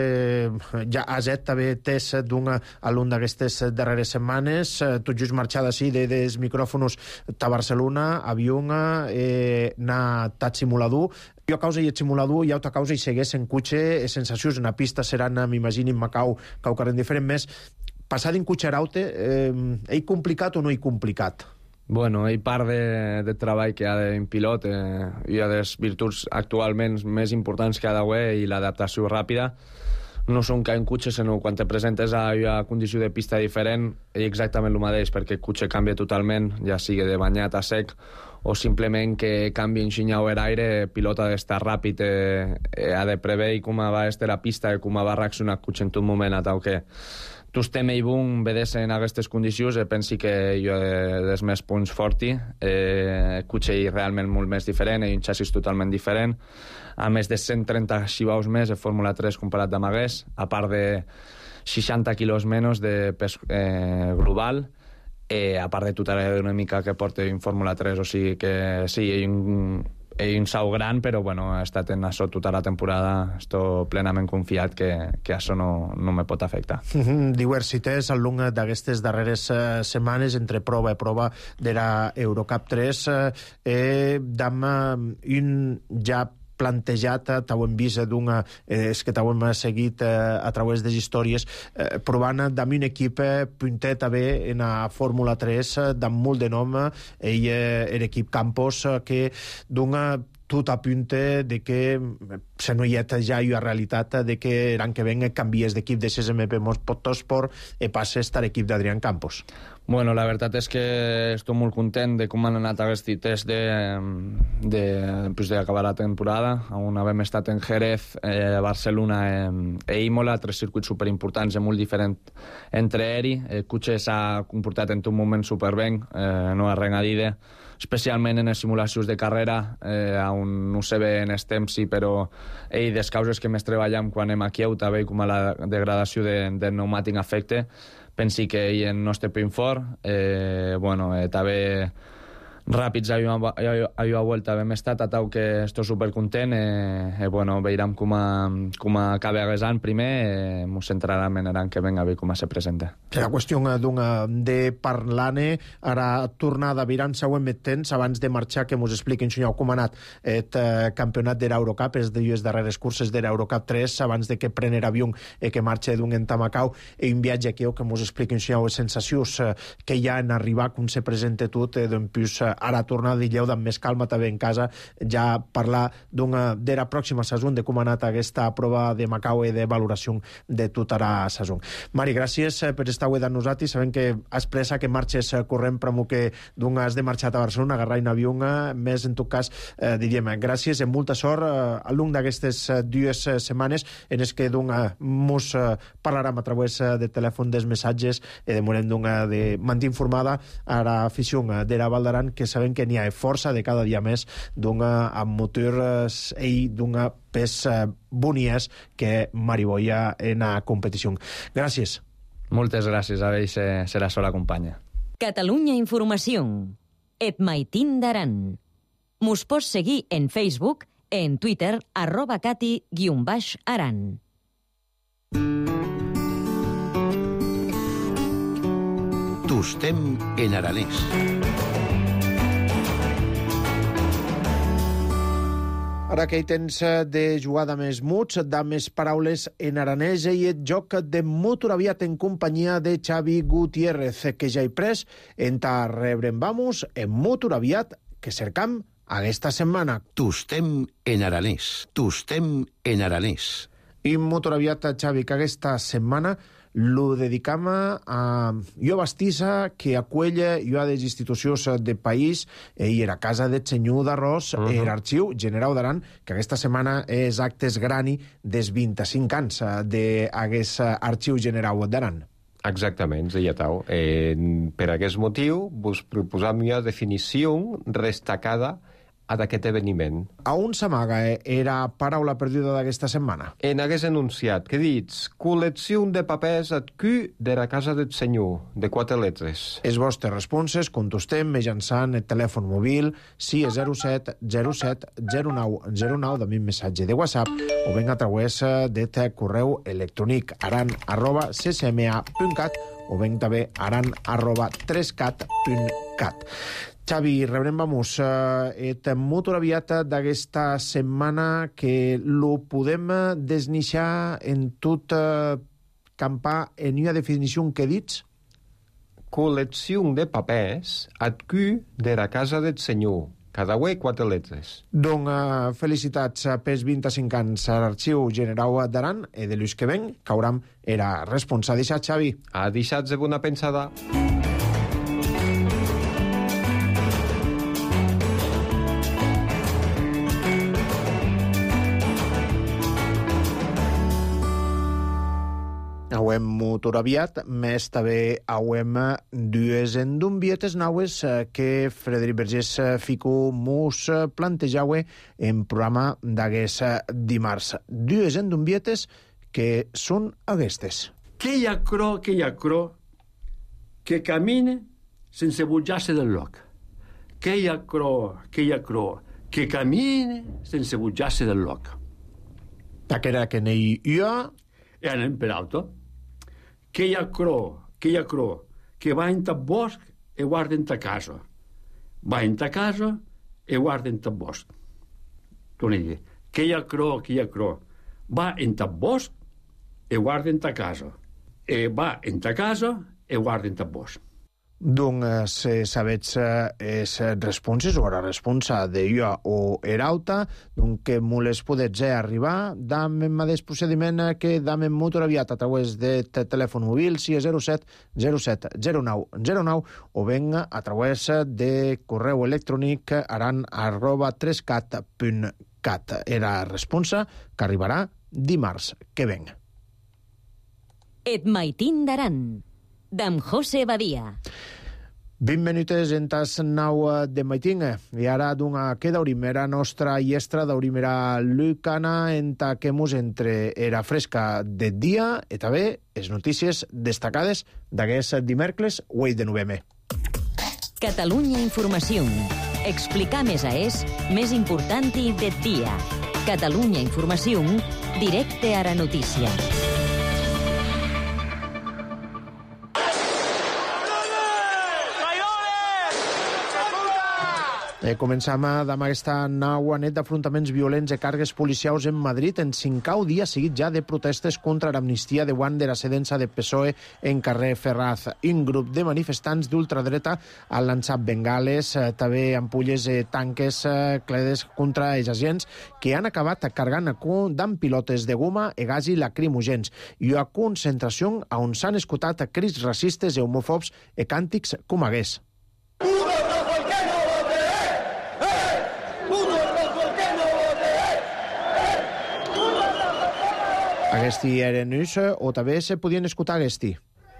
ja has també tès d'un alumne d'aquestes darreres setmanes, tot just marxar d'ací dels micròfons a Barcelona, a Viuna, anar a simulador. Jo a causa i el simulador, i a causa i segueix en cotxe, sensacions en la pista seran, m'imagino, en Macau, que ho carren diferent més. Passar d'un cotxe a l'Aute, és complicat o no és complicat? Hi part de treball que hi ha d'un pilot, hi ha les virtuts actualment més importants que ha d'haver i l'adaptació ràpida. No són que en cotxe, sinó quan te presentes a una condició de pista diferent és exactament el mateix, perquè el cotxe canvia totalment, ja sigui de banyat a sec o simplement que canvi en xinyau l'aire. El pilot ha d'estar ràpid, ha de preveure com va estar la pista i com va reaccionar el cotxe en tot moment, a tal que tu estem i bon vedes en aquestes condicions. Pensi que jo des més punts forti, el cotxe és realment molt més diferent, és un xassis totalment diferent, a més de 130 xivaus més de Fórmula 3 comparat amb hagués, a part de 60 quilos menys de pes global, a part de tota l'aerodinàmica que porta en Fórmula 3, o sigui que sí, és un salt gran, però ha estat en això tota la temporada. Estic plenament confiat que això no me pot afectar. Diversitats al llarg d'aquestes darreres setmanes, entre prova i prova de la Eurocup 3, amb un ja plantejat, t'ho hem vist és que t'ho hem seguit a través de les històries, provant d'ami un equip punter també en la Fórmula 3 d'amb molt de nom, l'equip Campos, que dona tot apunta de que se no hi ha ja la realitat de que l'any que ven canvies d'equip de CSMP Motorsport i passes a l'equip d'Adrián Campos. Bueno, la veritat és que estic molt content de com han anat aquests tests d'acabar la temporada. On hem estat en Jerez, Barcelona i Imola, 3 circuits superimportants i molt diferents entre ells. El cotxe s'ha comportat en tot moment superben, no ha res a dir, especialment en les simulacions de carrera, on no se ve en els temps, sí, però les causes que més treballem quan anem aquí, també com a la degradació del pneumàtic afecte, pensi que ell no està punt fort. També ràpids a la volta hem estat, atau que estic supercontent, veurem com acaba aquest any primer, ens centrarem en l'any que venga a veure com se presenta. Serà qüestió de parlar-ne, ara tornada a virar en següent temps, abans de marxar, que ens expliquin com ha anat el campionat de l'Eurocup, les dues darreres curses de l'Eurocup 3, abans de que prenen avió i que marxa d'un a Macau, i un viatge aquí, que ens expliquin les sensacions que hi ha en arribar, com se presenta tot, d'on pues ara tornar a dir-lleu amb més calma també en casa, ja parlar de la pròxima saison, de com ha anat aquesta prova de Macau i de valoració de tota la saison. Mari, gràcies per estar avui amb nosaltres. Sabem que has pressa, que marxes corrent, però que has de marxar a Barcelona, agarrar un avió, més en tot cas, diríem, gràcies i molta sort al llarg d'aquestes 2 setmanes en les que mos parlarem a través de telèfon dels missatges i de moment de mantenir informada a l'afició de la Val d'Aran, que sabem que n'hi ha força de cada dia més amb motors i pes bonies que mariboia en la competició. Gràcies. Moltes gràcies, a veure si la sola companya. Catalunya Informació. Et maitín d'Aran. Mos pots seguir en Facebook, en Twitter, @cati_aran. Tostem en aranès. Ara que hi tens de jugar de més muts, de més paraules en aranès, i el joc de Motor Aviat en companyia de Xavi Gutiérrez, que ja hi pres, enta rebre'n vamos en Motor Aviat, que cercam aquesta setmana. Tostem en aranès. Tostem en aranès. I Motor Aviat, Xavi, que aquesta setmana lo dedicam a jo bastissa que acuella jo a les institucions de país i era casa del senyor d'Arròs, l'Arxiu Generau d'Aran, que aquesta setmana és actes grani des 25 anys d'aquest Arxiu Generau d'Aran. Exactament, Zeyatau. Per aquest motiu, vos proposam una definició destacada d'aquest eveniment. A on s'amaga era paraula perduda d'aquesta setmana? En hagués enunciat, que dits, col·lecció de papers ad Q de la casa del senyor, de 4 lletres. Els vostres responses contestem mitjançant el telèfon mòbil 607 07 09 09 de mi missatge de WhatsApp o ben a través de correu electrònic aran@ccma.cat o ben també aran@3cat.cat. Xavi, rebrem et Motor Aviat d'aquesta setmana, que lo podem desnixar en tot campar en una definició que dits? Col·lecció de papers ad Q de la casa del senyor. Cada uè 4 lletres. Doncs felicitats pels 25 anys a l'Arxiu Generau d'Aran i de l'ús que ven, que hauram era responsable. Xavi. A deixats de bona pensada. Auem Motor Aviat, més també auem dues endumbietes naues que Frederic Vergés fico mos plantejaue en programa d'aguest dimarts. Dues endumbietes que són aquestes. Que hi ha cro que camine sense butjar-se del lloc. Que hi ha cro que camine sense butjar-se del lloc. Aquera que n'hi ha... E anem per alto. Que hi ha cro que va en tal bosc e guarda en ta casa. Va en ta casa e guarda en tal bosc. Torna a dir. aquella cro, va en ta bosc e guarda en ta casa. Va en ta casa e guarda en ta bosc. Doncs sabets és responses o la responsa de jo o erauta, doncs que mules podets arribar dam en mateix procediment que dam en molt aviat a través de telèfon mòbil 607 07 09 09 o venga a través de correu electrònic aran@3cat.cat. Era responsa que arribarà dimarts que venga. Et maitin d'Aran, d'en José Badia. 20 minuts en tas 9 de maitin. I ara que daurim era nostra iestra, daurim era Lucana, en ta que mos entre era fresca de dia i també les notícies destacades d'aquest dimecres 8 de novembre. Catalunya Informació. Explicar més més important de dia. Catalunya Informació, directe a la notícia. Començam amb aquesta nova net d'afrontaments violents i càrregues policials en Madrid en 5è dia seguit ja de protestes contra l'amnistia de guant de la sedença de PSOE en carrer Ferraz. Un grup de manifestants d'ultradreta han lançat bengales, també ampulles i tanques clades contra els agents que han acabat cargant amb pilotes de goma i gas i lacrimogents i a concentració on s'han escoltat crits racistes i homòfobs i càntics com hagués. Aquesti eren ús o també se podien escoltar aquesti.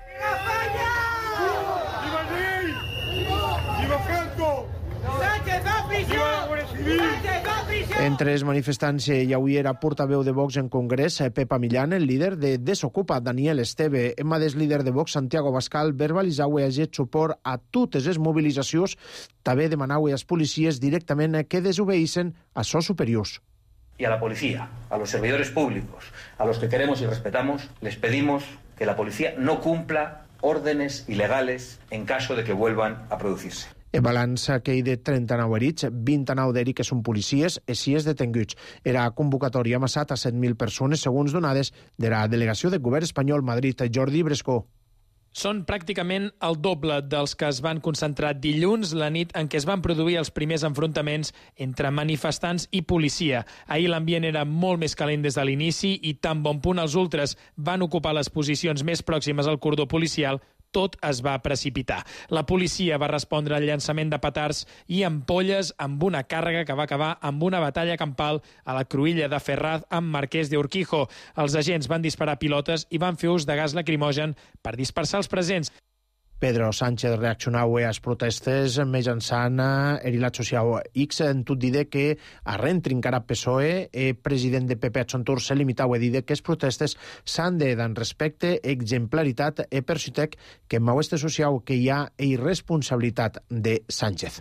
Entre els manifestants hi havia el portaveu de Vox en Congrés, Pepa Millán, el líder de Desocupa, Daniel Esteve, el mateix líder de Vox, Santiago Bascal, verbalitzau i hagit suport a totes les mobilitzacions, també demanau als policies directament que desobeïssen a sos superiors. Y a la policía, a los servidores públicos, a los que queremos y respetamos, les pedimos que la policía no cumpla órdenes ilegales en caso de que vuelvan a producirse. El balanç que hi de 39 herits, 29 d'ells que són policies i 6 detenguts. Era convocatòria amassat a 7.000 persones, segons donades de la delegació del govern espanyol Madrid. Jordi Brescó. Són pràcticament el doble dels que es van concentrar dilluns, la nit en què es van produir els primers enfrontaments entre manifestants i policia. Ahir l'ambient era molt més calent des de l'inici i tan bon punt els ultres van ocupar les posicions més pròximes al cordó policial, tot es va precipitar. La policia va respondre al llançament de petards i ampolles amb una càrrega que va acabar amb una batalla campal a la cruïlla de Ferraz amb Marquès de Urquijo. Els agents van disparar pilotes i van fer ús de gas lacrimogen per dispersar els presents. Pedro Sánchez reaccionau a les protestes mitjançant erilat social X en tot dir que arren trincarà PSOE. El president de PP a Sontur se limitau a dir que les protestes s'han de dar respecte, exemplaritat i persitec que en maueste social que hi ha irresponsabilitat de Sánchez.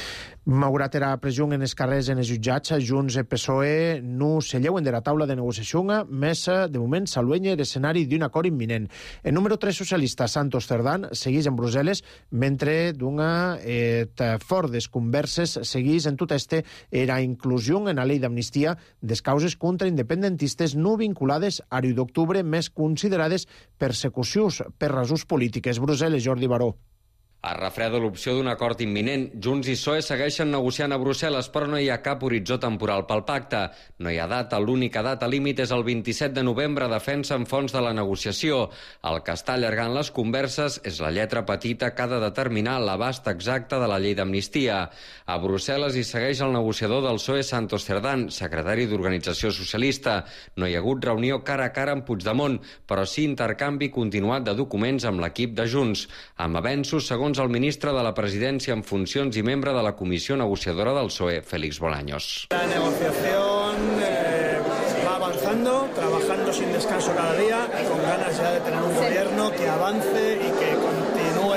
Malgrat era pressió en els carrers en els jutjats, Junts i PSOE no se lleuen de la taula de negociació, més de moment s'aluenya l'escenari d'un acord imminent. El número 3 socialista, Santos Cerdán, segueix en Brussel·les, mentre d'una fortes converses segueix en tot este era inclusió en la llei d'amnistia des causes contra independentistes no vinculades a l'1 d'octubre més considerades persecucions per raons polítiques. Brussel·les, Jordi Baró. Es refreda l'opció d'un acord imminent. Junts i PSOE segueixen negociant a Brussel·les, però no hi ha cap horitzó temporal pel pacte. No hi ha data, l'única data límit és el 27 de novembre, defensa en fons de la negociació. El que està allargant les converses és la lletra petita que ha de determinar l'abast exacte de la llei d'amnistia. A Brussel·les hi segueix el negociador del PSOE, Santos Cerdán, secretari d'Organització Socialista. No hi ha hagut reunió cara a cara amb Puigdemont, però sí intercanvi continuat de documents amb l'equip de Junts. Amb avenços, segons el ministre de la Presidència en funcions i membre de la comissió negociadora del PSOE, Félix Bolaños. La negociación va avanzando, trabajando sin descanso cada día y con ganas ya de tener un gobierno que avance y que continúe protegiendo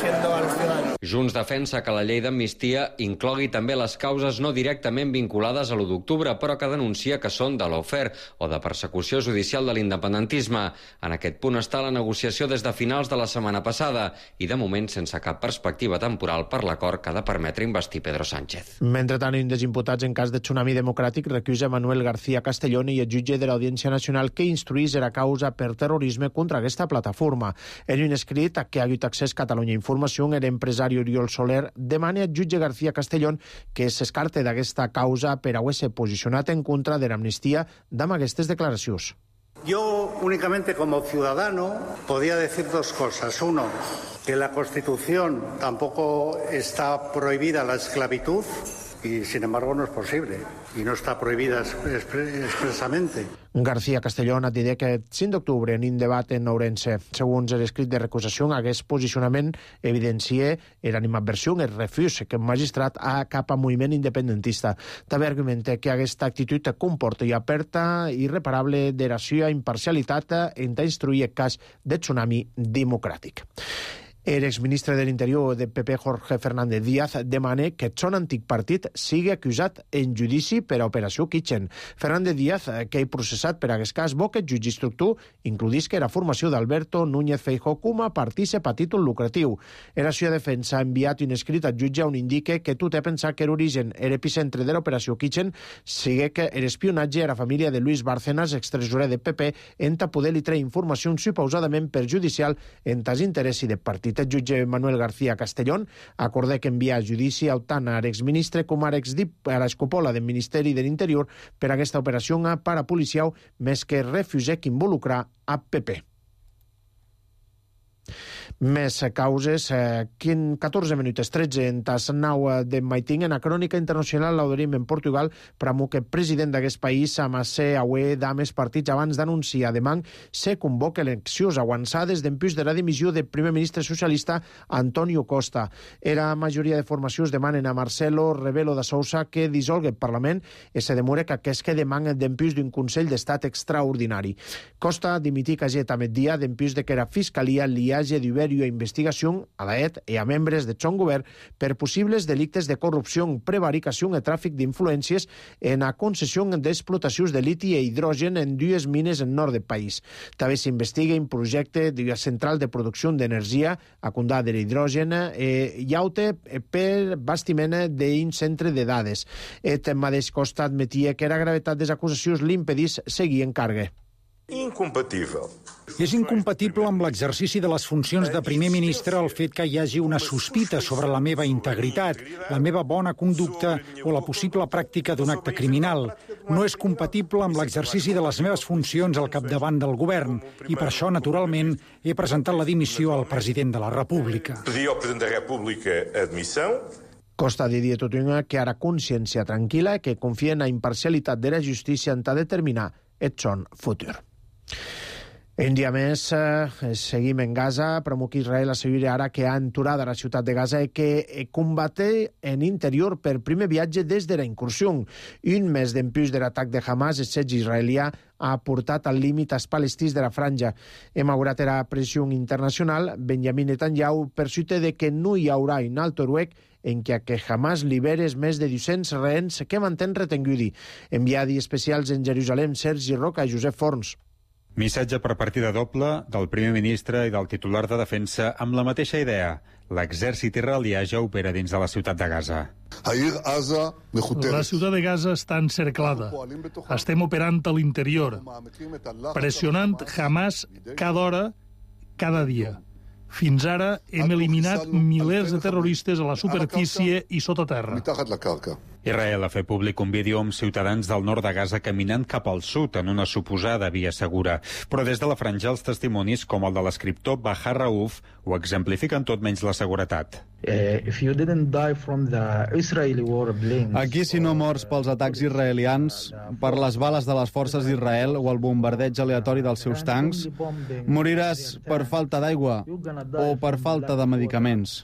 exigiendo a los ciudadanos. Junts defensa que la llei d'amnistia inclogui també les causes no directament vinculades a l'1 d'octubre, però que denuncia que són de lawfare o de persecució judicial de l'independentisme. En aquest punt està la negociació des de finals de la setmana passada i, de moment, sense cap perspectiva temporal per l'acord que ha de permetre investir Pedro Sánchez. Mentrestant, un dels imputats en cas de tsunami democràtic recusa Manuel García Castellón i el jutge de l'Audiència Nacional que instruís era causa per terrorisme contra aquesta plataforma. En un escrit que ha hagut accés Catalunya Informació, l'empresari Oriol Soler demana al jutge García Castellón que s'escarte d'aquesta causa per haver-se posicionat en contra de l'amnistia amb aquestes declaracions. Yo únicamente como ciudadano podía decir dos cosas. Uno, que en la Constitución tampoco está prohibida la esclavitud y sin embargo no es posible y no está prohibida expresamente. García Castellón ha dit que el 5 d'octubre en un debat en Ourense. Segons l'escrit de recusació, aquest posicionament evidencia l'animadversió, el refús que el magistrat ha cap a moviment independentista. També argumenta que aquesta actitud comporta i aperta irreparable deració a imparcialitat en instruir el cas de tsunami democràtic. El exministre de l'Interior del PP, Jorge Fernández Díaz, demana que el son antic partit sigui acusat en judici per a Operació Kitchen. Fernández Díaz, que ha processat per aquest cas, vol que el jutge instructor includisca la formació d'Alberto Núñez Feijóo com a partícip a títol lucratiu. La seva defensa ha enviat un escrit al jutge on indica que tot ha pensat que l'origen, l'epicentre de l'Operació Kitchen, sigui que l'espionatge a la família de Luis Bárcenas, extresorer del PP, en poder li treure informació suposadament perjudicial en tas interessi del partit. El jutge Manuel García Castellón acorda que envia a judici tant a l'exministre com a l'excopola del Ministeri de l'Interior per aquesta operació parapolicial, més que refusar involucrar a PP. Més causes, 14 minuts 13 en tas 9 de Maiting, en la crònica internacional l'Audorim en Portugal, pramo que el president d'aquest país amb ser aué dames partits abans d'anunciar demà se convoca eleccions avançades d'empús de la dimissió del primer ministre socialista Antonio Costa. La majoria de formacions demanen a Marcelo Rebelo de Sousa que dissolgui el Parlament i se demora que es quede demà d'empús d'un Consell d'Estat extraordinari. Costa dimitir aquest migdia d'empús de que la Fiscalia li hagi d'obert a investigació a l'AET i a membres de son govern per possibles delictes de corrupció, prevaricació i tràfic d'influències en la concessió d'explotacions de liti i hidrogen en dues mines en nord del país. També s'investiga un projecte de central de producció d'energia a Condà de l'hidrogen i aute per bastiment d'un centre de dades. El mateix Costa admetia que la gravetat de les acusacions l'impedís seguir en càrrega. Incompatible. És incompatible amb l'exercici de les funcions de primer ministre el fet que hi hagi una sospita sobre la meva integritat, la meva bona conducta o la possible pràctica d'un acte criminal. No és compatible amb l'exercici de les meves funcions al capdavant del govern i per això, naturalment, he presentat la dimissió al president de la República. Pedi al president de la República admissió. Costa diria tot que ara consciència tranquil·la que confia en la imparcialitat de la justícia en determinar el son futur. Un dia més, seguim en Gaza, però que Israel assegura ara que ha enturat a la ciutat de Gaza i que combate en interior per primer viatge des de la incursió. Un mes d'empús de l'atac de Hamas, el setge israelià ha portat al límit als palestins de la franja. Hem augurat la pressió internacional. Benjamin Netanyahu persiste de que no hi haurà un alto Oruec en què Hamas liberes més de 200 rehens que mantén retengudi. Enviadi especials en Jerusalem, Sergi Roca i Josep Forns. Missatge per partida doble del primer ministre i del titular de defensa amb la mateixa idea. L'exèrcit israelià ja opera dins de la ciutat de Gaza. La ciutat de Gaza està encerclada. Estem operant a l'interior, pressionant Hamas cada hora, cada dia. Fins ara hem eliminat milers de terroristes a la superfície i sota terra. Israel ha fet públic un vídeo amb ciutadans del nord de Gaza caminant cap al sud en una suposada via segura. Però des de la franja els testimonis, com el de l'escriptor Bahar Rauf, ho exemplifiquen tot menys la seguretat. Aquí, si no mors pels atacs israelians, per les bales de les forces d'Israel o el bombardeig aleatori dels seus tancs, moriràs per falta d'aigua o per falta de medicaments.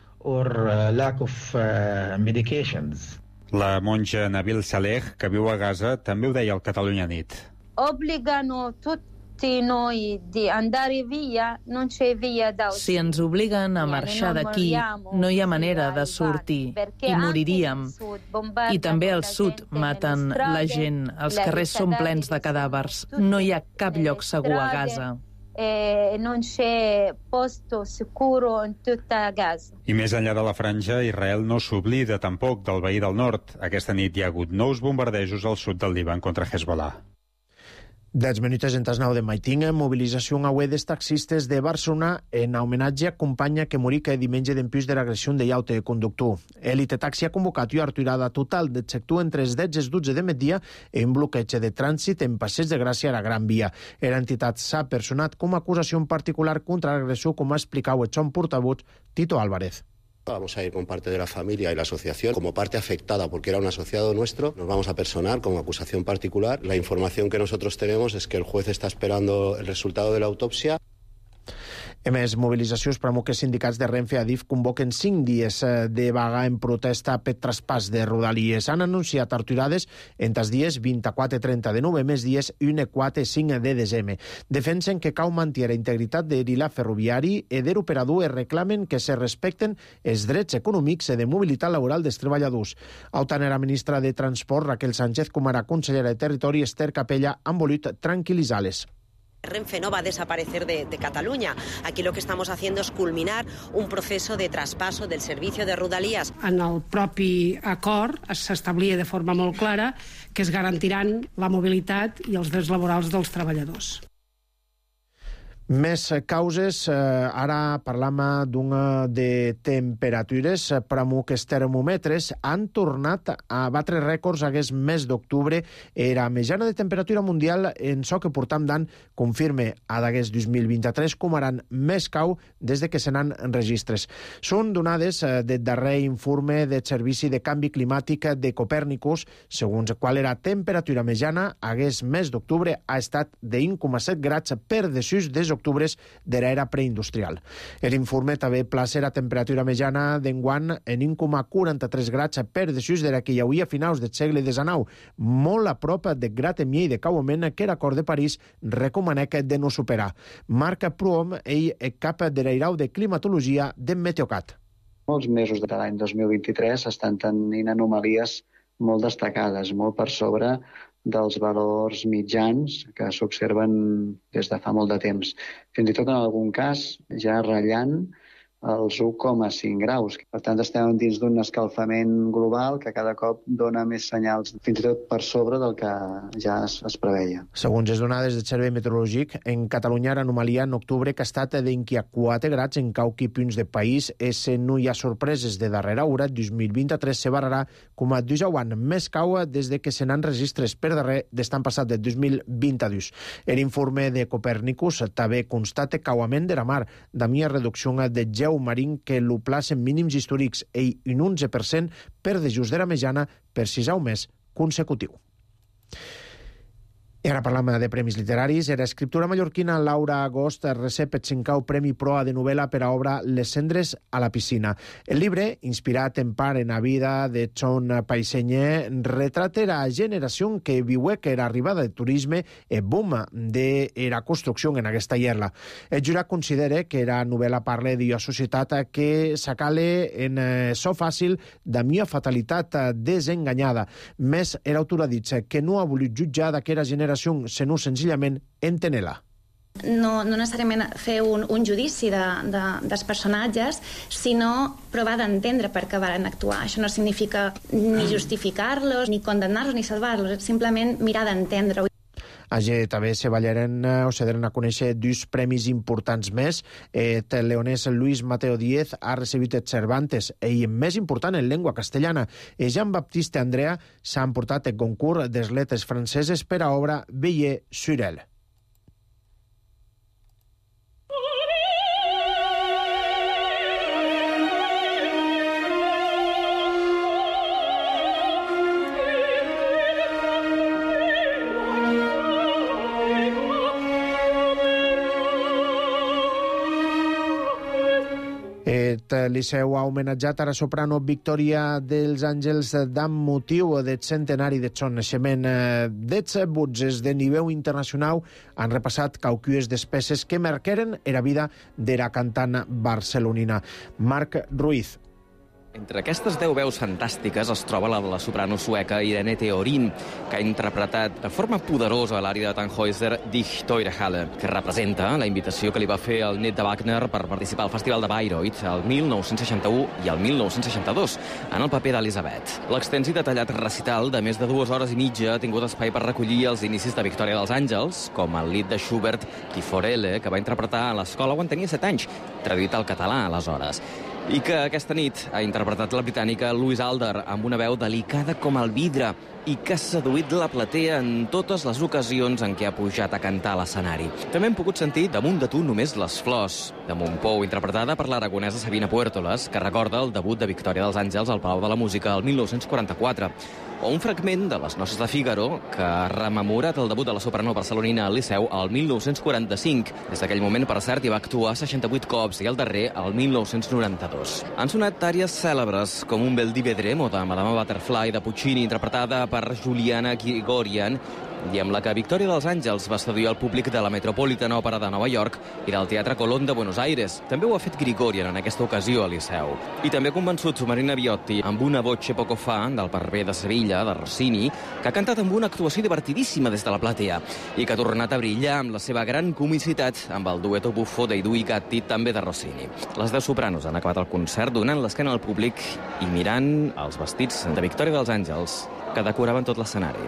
La monja Nabil Saleh, que viu a Gaza, també ho deia al Catalunya Nit. Obligano tutti noi di andare via, non c'è via d'uscita. Si ens obliguen a marxar d'aquí, no hi ha manera de sortir i moriríem. I també al sud maten la gent, els carrers són plens de cadàvers, no hi ha cap lloc segur a Gaza. Non c'è posto sicuro in tutta Gaza. I més enllà de la franja, Israel no s'oblida tampoc del veí del nord. Aquesta nit hi ha hagut nous bombardejos al sud del Líban contra Hezbollah. 10 minuts en tas 9 de maitinga, mobilització avui dels taxistes de Barcelona en homenatge a companya que morí que diumenge d'empús de l'agressió de llaute de conductor. Elite Taxi ha convocat una aturada total de sector entre els 10 i els 12 de migdia i un bloqueig de trànsit en Passeig de Gràcia a la Gran Via. L'entitat s'ha personat com a acusació en particular contra l'agressió, com ha explicat el seu portavoz Tito Álvarez. Vamos a ir con parte de la familia y la asociación como parte afectada porque era un asociado nuestro. Nos vamos a personar como acusación particular. La información que nosotros tenemos es que el juez está esperando el resultado de la autopsia. A més, mobilitzacions premuques sindicats de Renfe a DIF convoquen 5 dies de vaga en protesta per traspàs de Rodalies. Han anunciat aturades entre els dies 24 i 30 de novembre, més dies 1, 4 i 5 de desembre. Defensen que cal mantenir la integritat de l'hila ferroviari i de l'operador i reclamen que se respecten els drets econòmics i de mobilitat laboral dels treballadors. Tant era ministra de Transport, Raquel Sánchez, com era consellera de Territori, Esther Capella, han volit tranquil·litzar-les. Renfe no va a desaparecer de Cataluña. Aquí lo que estamos haciendo es culminar un proceso de traspaso del servicio de Rodalies. En el propi acord s'establia de forma molt clara que es garantiran la mobilitat i els drets laborals dels treballadors. Més causes, ara parlam d'una de temperatures, premuques termòmetres han tornat a batre rècords aquest mes d'octubre. Era mitjana de temperatura mundial en so que portam d'any confirme a d'aquest 2023 com aran més cau des de que se n'han registres. Són donades del darrer informe del Servici de Canvi Climàtic de Copèrnicus, segons el qual era temperatura mitjana aquest mes d'octubre ha estat de 1,7 grads per desús des d'octubre de l'era preindustrial. L'informe també plaça la temperatura mitjana d'enguany en 1,43 grads per desús de la que hi havia a finals del segle XIX, molt a prop del grad de miell de cauament que l'Acord de París recomanec de no superar. Marc Prohom, ell és cap de l'airau de climatologia de Meteocat. Molts mesos de l'any 2023 estan tenint anomalies molt destacades, molt per sobre dels valors mitjans que s'observen des de fa molt de temps. Fins i tot en algun cas ja ratllant els 1,5 graus. Per tant, estem dins d'un escalfament global que cada cop dona més senyals, fins i tot per sobre del que ja es preveia. Segons les donades del Servei Meteorològic, en Catalunya l'anomalia en octubre que ha estat d'enqui a 4 grads en cauqui punts del país. Si no hi ha sorpreses de darrera hora, 2023 se barrarà com a 2 anys més cau des de que se n'han registres per darrer d'estan passat del 2022. L'informe de Copèrnicus també constata cauament de la mar, d'amia reducció de geu marín que lo plaça en mínims històrics i un 11% per dejús de la mitjana per 6 anys consecutiu. I ara parlam de premis literaris. La escriptora mallorquina Laura Agost recep el 5è Premi Proa de novel·la per a obra Les cendres a la piscina. El llibre, inspirat en part en la vida de John Paisenyer, retrata la generació que viu que era arribada de turisme e boom de la construcció en aquesta llerla. El jurat considera que la novel·la parla d'una societat que s'acale en so fàcil de mia fatalitat desenganyada. Més, l'autora ha dit que no ha volut jutjar d'aquella generació sinó senzillament entenent-la. No necessàriament fer un judici dels personatges, sinó provar d'entendre per què van actuar. Això no significa ni justificar-los, ni condemnar-los, ni salvar-los, simplement mirar d'entendre-ho. Allí també se ballaren o se deren a conèixer 2 premis importants més. El leonès Luis Mateo Díez ha recibit el Cervantes i, més important, en llengua castellana. Jean-Baptiste Andrea s'ha emportat el concurs de lettres franceses per a obra Veiller sur elle. Liceu ha homenatjat a la soprano Victòria dels Àngels amb motiu del centenari de son naixement. Dels butzes de nivell internacional han repassat caucues despeses que marqueren la vida de la cantant barcelonina. Marc Ruiz. Entre aquestes 10 veus fantàstiques es troba la de la soprano sueca Irene Theorin, que ha interpretat de forma poderosa l'ària de Tannhäuser Die Teure-Halle, que representa la invitació que li va fer el net de Wagner per participar al Festival de Bayreuth el 1961 i el 1962, en el paper d'Elisabeth. L'extens i detallat recital de més de 2 hores i mitja ha tingut espai per recollir els inicis de Victòria dels Àngels, com el lied de Schubert Qui Forelle, que va interpretar a l'escola quan tenia 7 anys, traduït al català aleshores, i que aquesta nit ha interpretat la britànica Louise Alder amb una veu delicada com el vidre i que ha seduït la platea en totes les ocasions en què ha pujat a cantar a l'escenari. També hem pogut sentir Damunt de tu només les flors, de Montpou, interpretada per l'aragonesa Sabina Puertolas, que recorda el debut de Victòria dels Àngels al Palau de la Música el 1944, o un fragment de Les noces de Fígaro, que ha rememorat el debut de la soprano barcelonina al Liceu el 1945. Des d'aquell moment, per cert, hi va actuar 68 cops i el darrer el 1992. Han sonat àries cèlebres com Un bel di vedremo de Madama Butterfly de Puccini, interpretada per Juliana Grigorian, i amb la que Victòria dels Àngels va seduir el públic de la Metropolitan Opera de Nova York i del Teatre Colón de Buenos Aires. També ho ha fet Grigorian en aquesta ocasió al Liceu. I també ha convençut Marina Viotti amb Una voce poco fa, del Barber de Sevilla, de Rossini, que ha cantat amb una actuació divertidíssima des de la platea i que ha tornat a brillar amb la seva gran comicitat amb el dueto buffo dei Due Gatti, també de Rossini. Les 10 sopranos han acabat el concert donant l'esquena al públic i mirant els vestits de Victòria dels Àngels que decoraven tot l'escenari.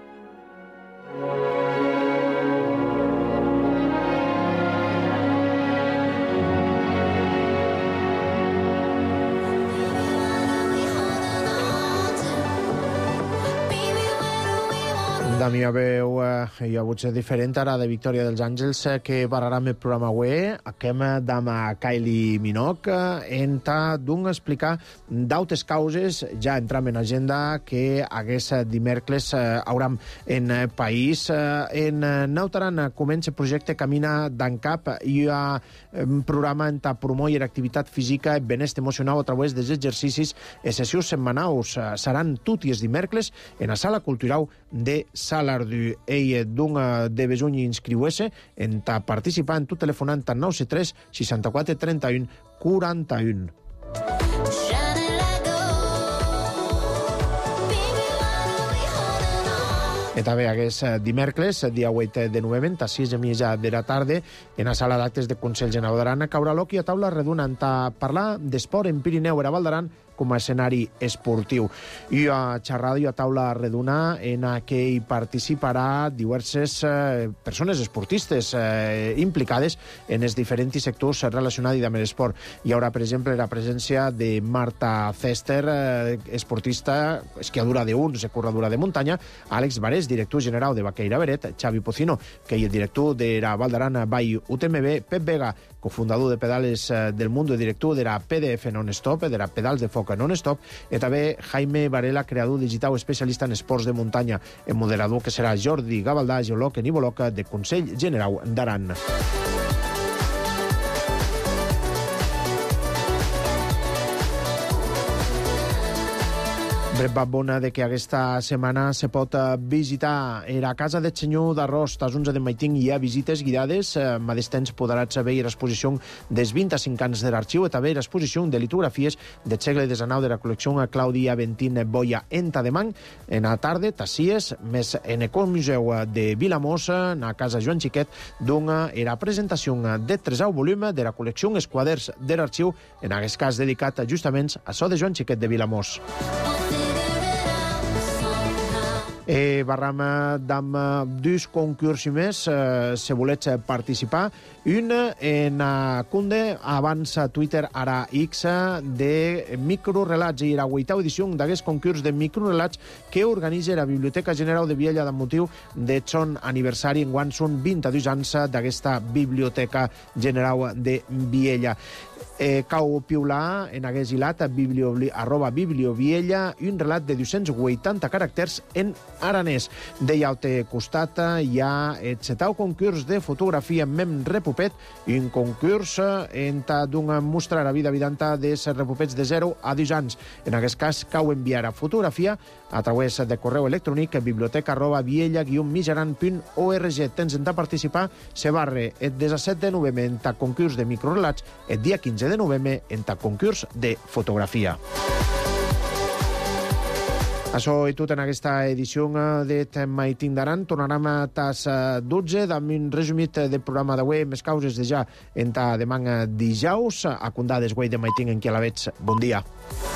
La meva veu hi ha hagut diferent ara de Victòria dels Àngels que parlarà amb el programa avui. Aquem amb Kylie Minogue d'un explicar d'autes causes ja entram en agenda que hagués dimecres hauram en país. En Nautaran comença el projecte Camina d'Encap i un programa en promoure l'activitat física i benestar emocional a través dels exercicis i sessions setmanals. Seran tots els dimecres en la sala cultural de Salardú. De besoin inscriuer-se en participant, tu telefonant al 973 64 31 41. I també hagués dimecres, dia 8 de novembre, a 6:30 de la tarda, en la sala d'actes de Consell General d'Aran, caurà l'oc i a taula redonant a parlar d'esport en Pirineu, era Val d'Aran, com a escenari esportiu. I a xerrada i a taula redona en què hi participarà diverses persones esportistes implicades en els diferents sectors relacionats amb l'esport. Hi haurà, per exemple, la presència de Marta Cester, esportista, esquiadora d'1, corredora de muntanya, Àlex Barés, director general de Vaqueira Beret, Xavi Pocino, que és el director de la Val d'Aran Bay UTMB, Pep Vega, cofundador de Pedales del Mundo i director de la PDF Non-Stop, de la Pedals de Foc Non-Stop, i també Jaime Varela, creador digital especialista en esports de muntanya. El moderador, que serà Jordi Gavaldà, geòleg en Ivolog de Consell General d'Aran. Brevat bona de que aquesta setmana se pot visitar a casa del senyor d'Arròs, a 11 de Maiting, hi ha visites guiades. Mateix temps podràs veure l'exposició dels 25 anys de l'arxiu i també l'exposició de litografies del segle XIX de la col·lecció Clàudia Ventín Boia en Tademang. En la tarda, tassies, més en el Museu de Vilamós, a casa Joan Xiquet, dona la presentació del 3è volum de la col·lecció Els quaders de l'arxiu, en aquest cas dedicat justament a so de Joan Xiquet de Vilamós. Barram d'am dos concursos més, si volets participar. Un en Cunde, abans a Twitter, ara X, de microrelats, i la 8ª edició d'aquest concurs de microrelats que organitza la Biblioteca General de Viella amb motiu de son aniversari. Enguany són 22 anys d'aquesta Biblioteca General de Viella. cau piular en hagués hilat arroba biblioviella i un relat de 280 caràcters en aranès. D'ell al costat hi ha el setau concurs de fotografia Mem Repupet i un concurs d'un mostrar a vida vidanta de ser repupets de 0 a 10 anys. En aquest cas, cau enviar a fotografia a través de correu electrònic biblioteca@viella-mijaran.org. Tens de participar, se barre el 17 de novembre en ta concurs de microrelats, el dia 15 de novembre en ta concurs de fotografia. Això és tot en aquesta edició de Maitín d'Aran. Tornarem a tas 12 amb un resumit del programa d'avui, més causes de ja en ta demà dijous. A condades guai de Maitín en qui a la veig. Bon dia.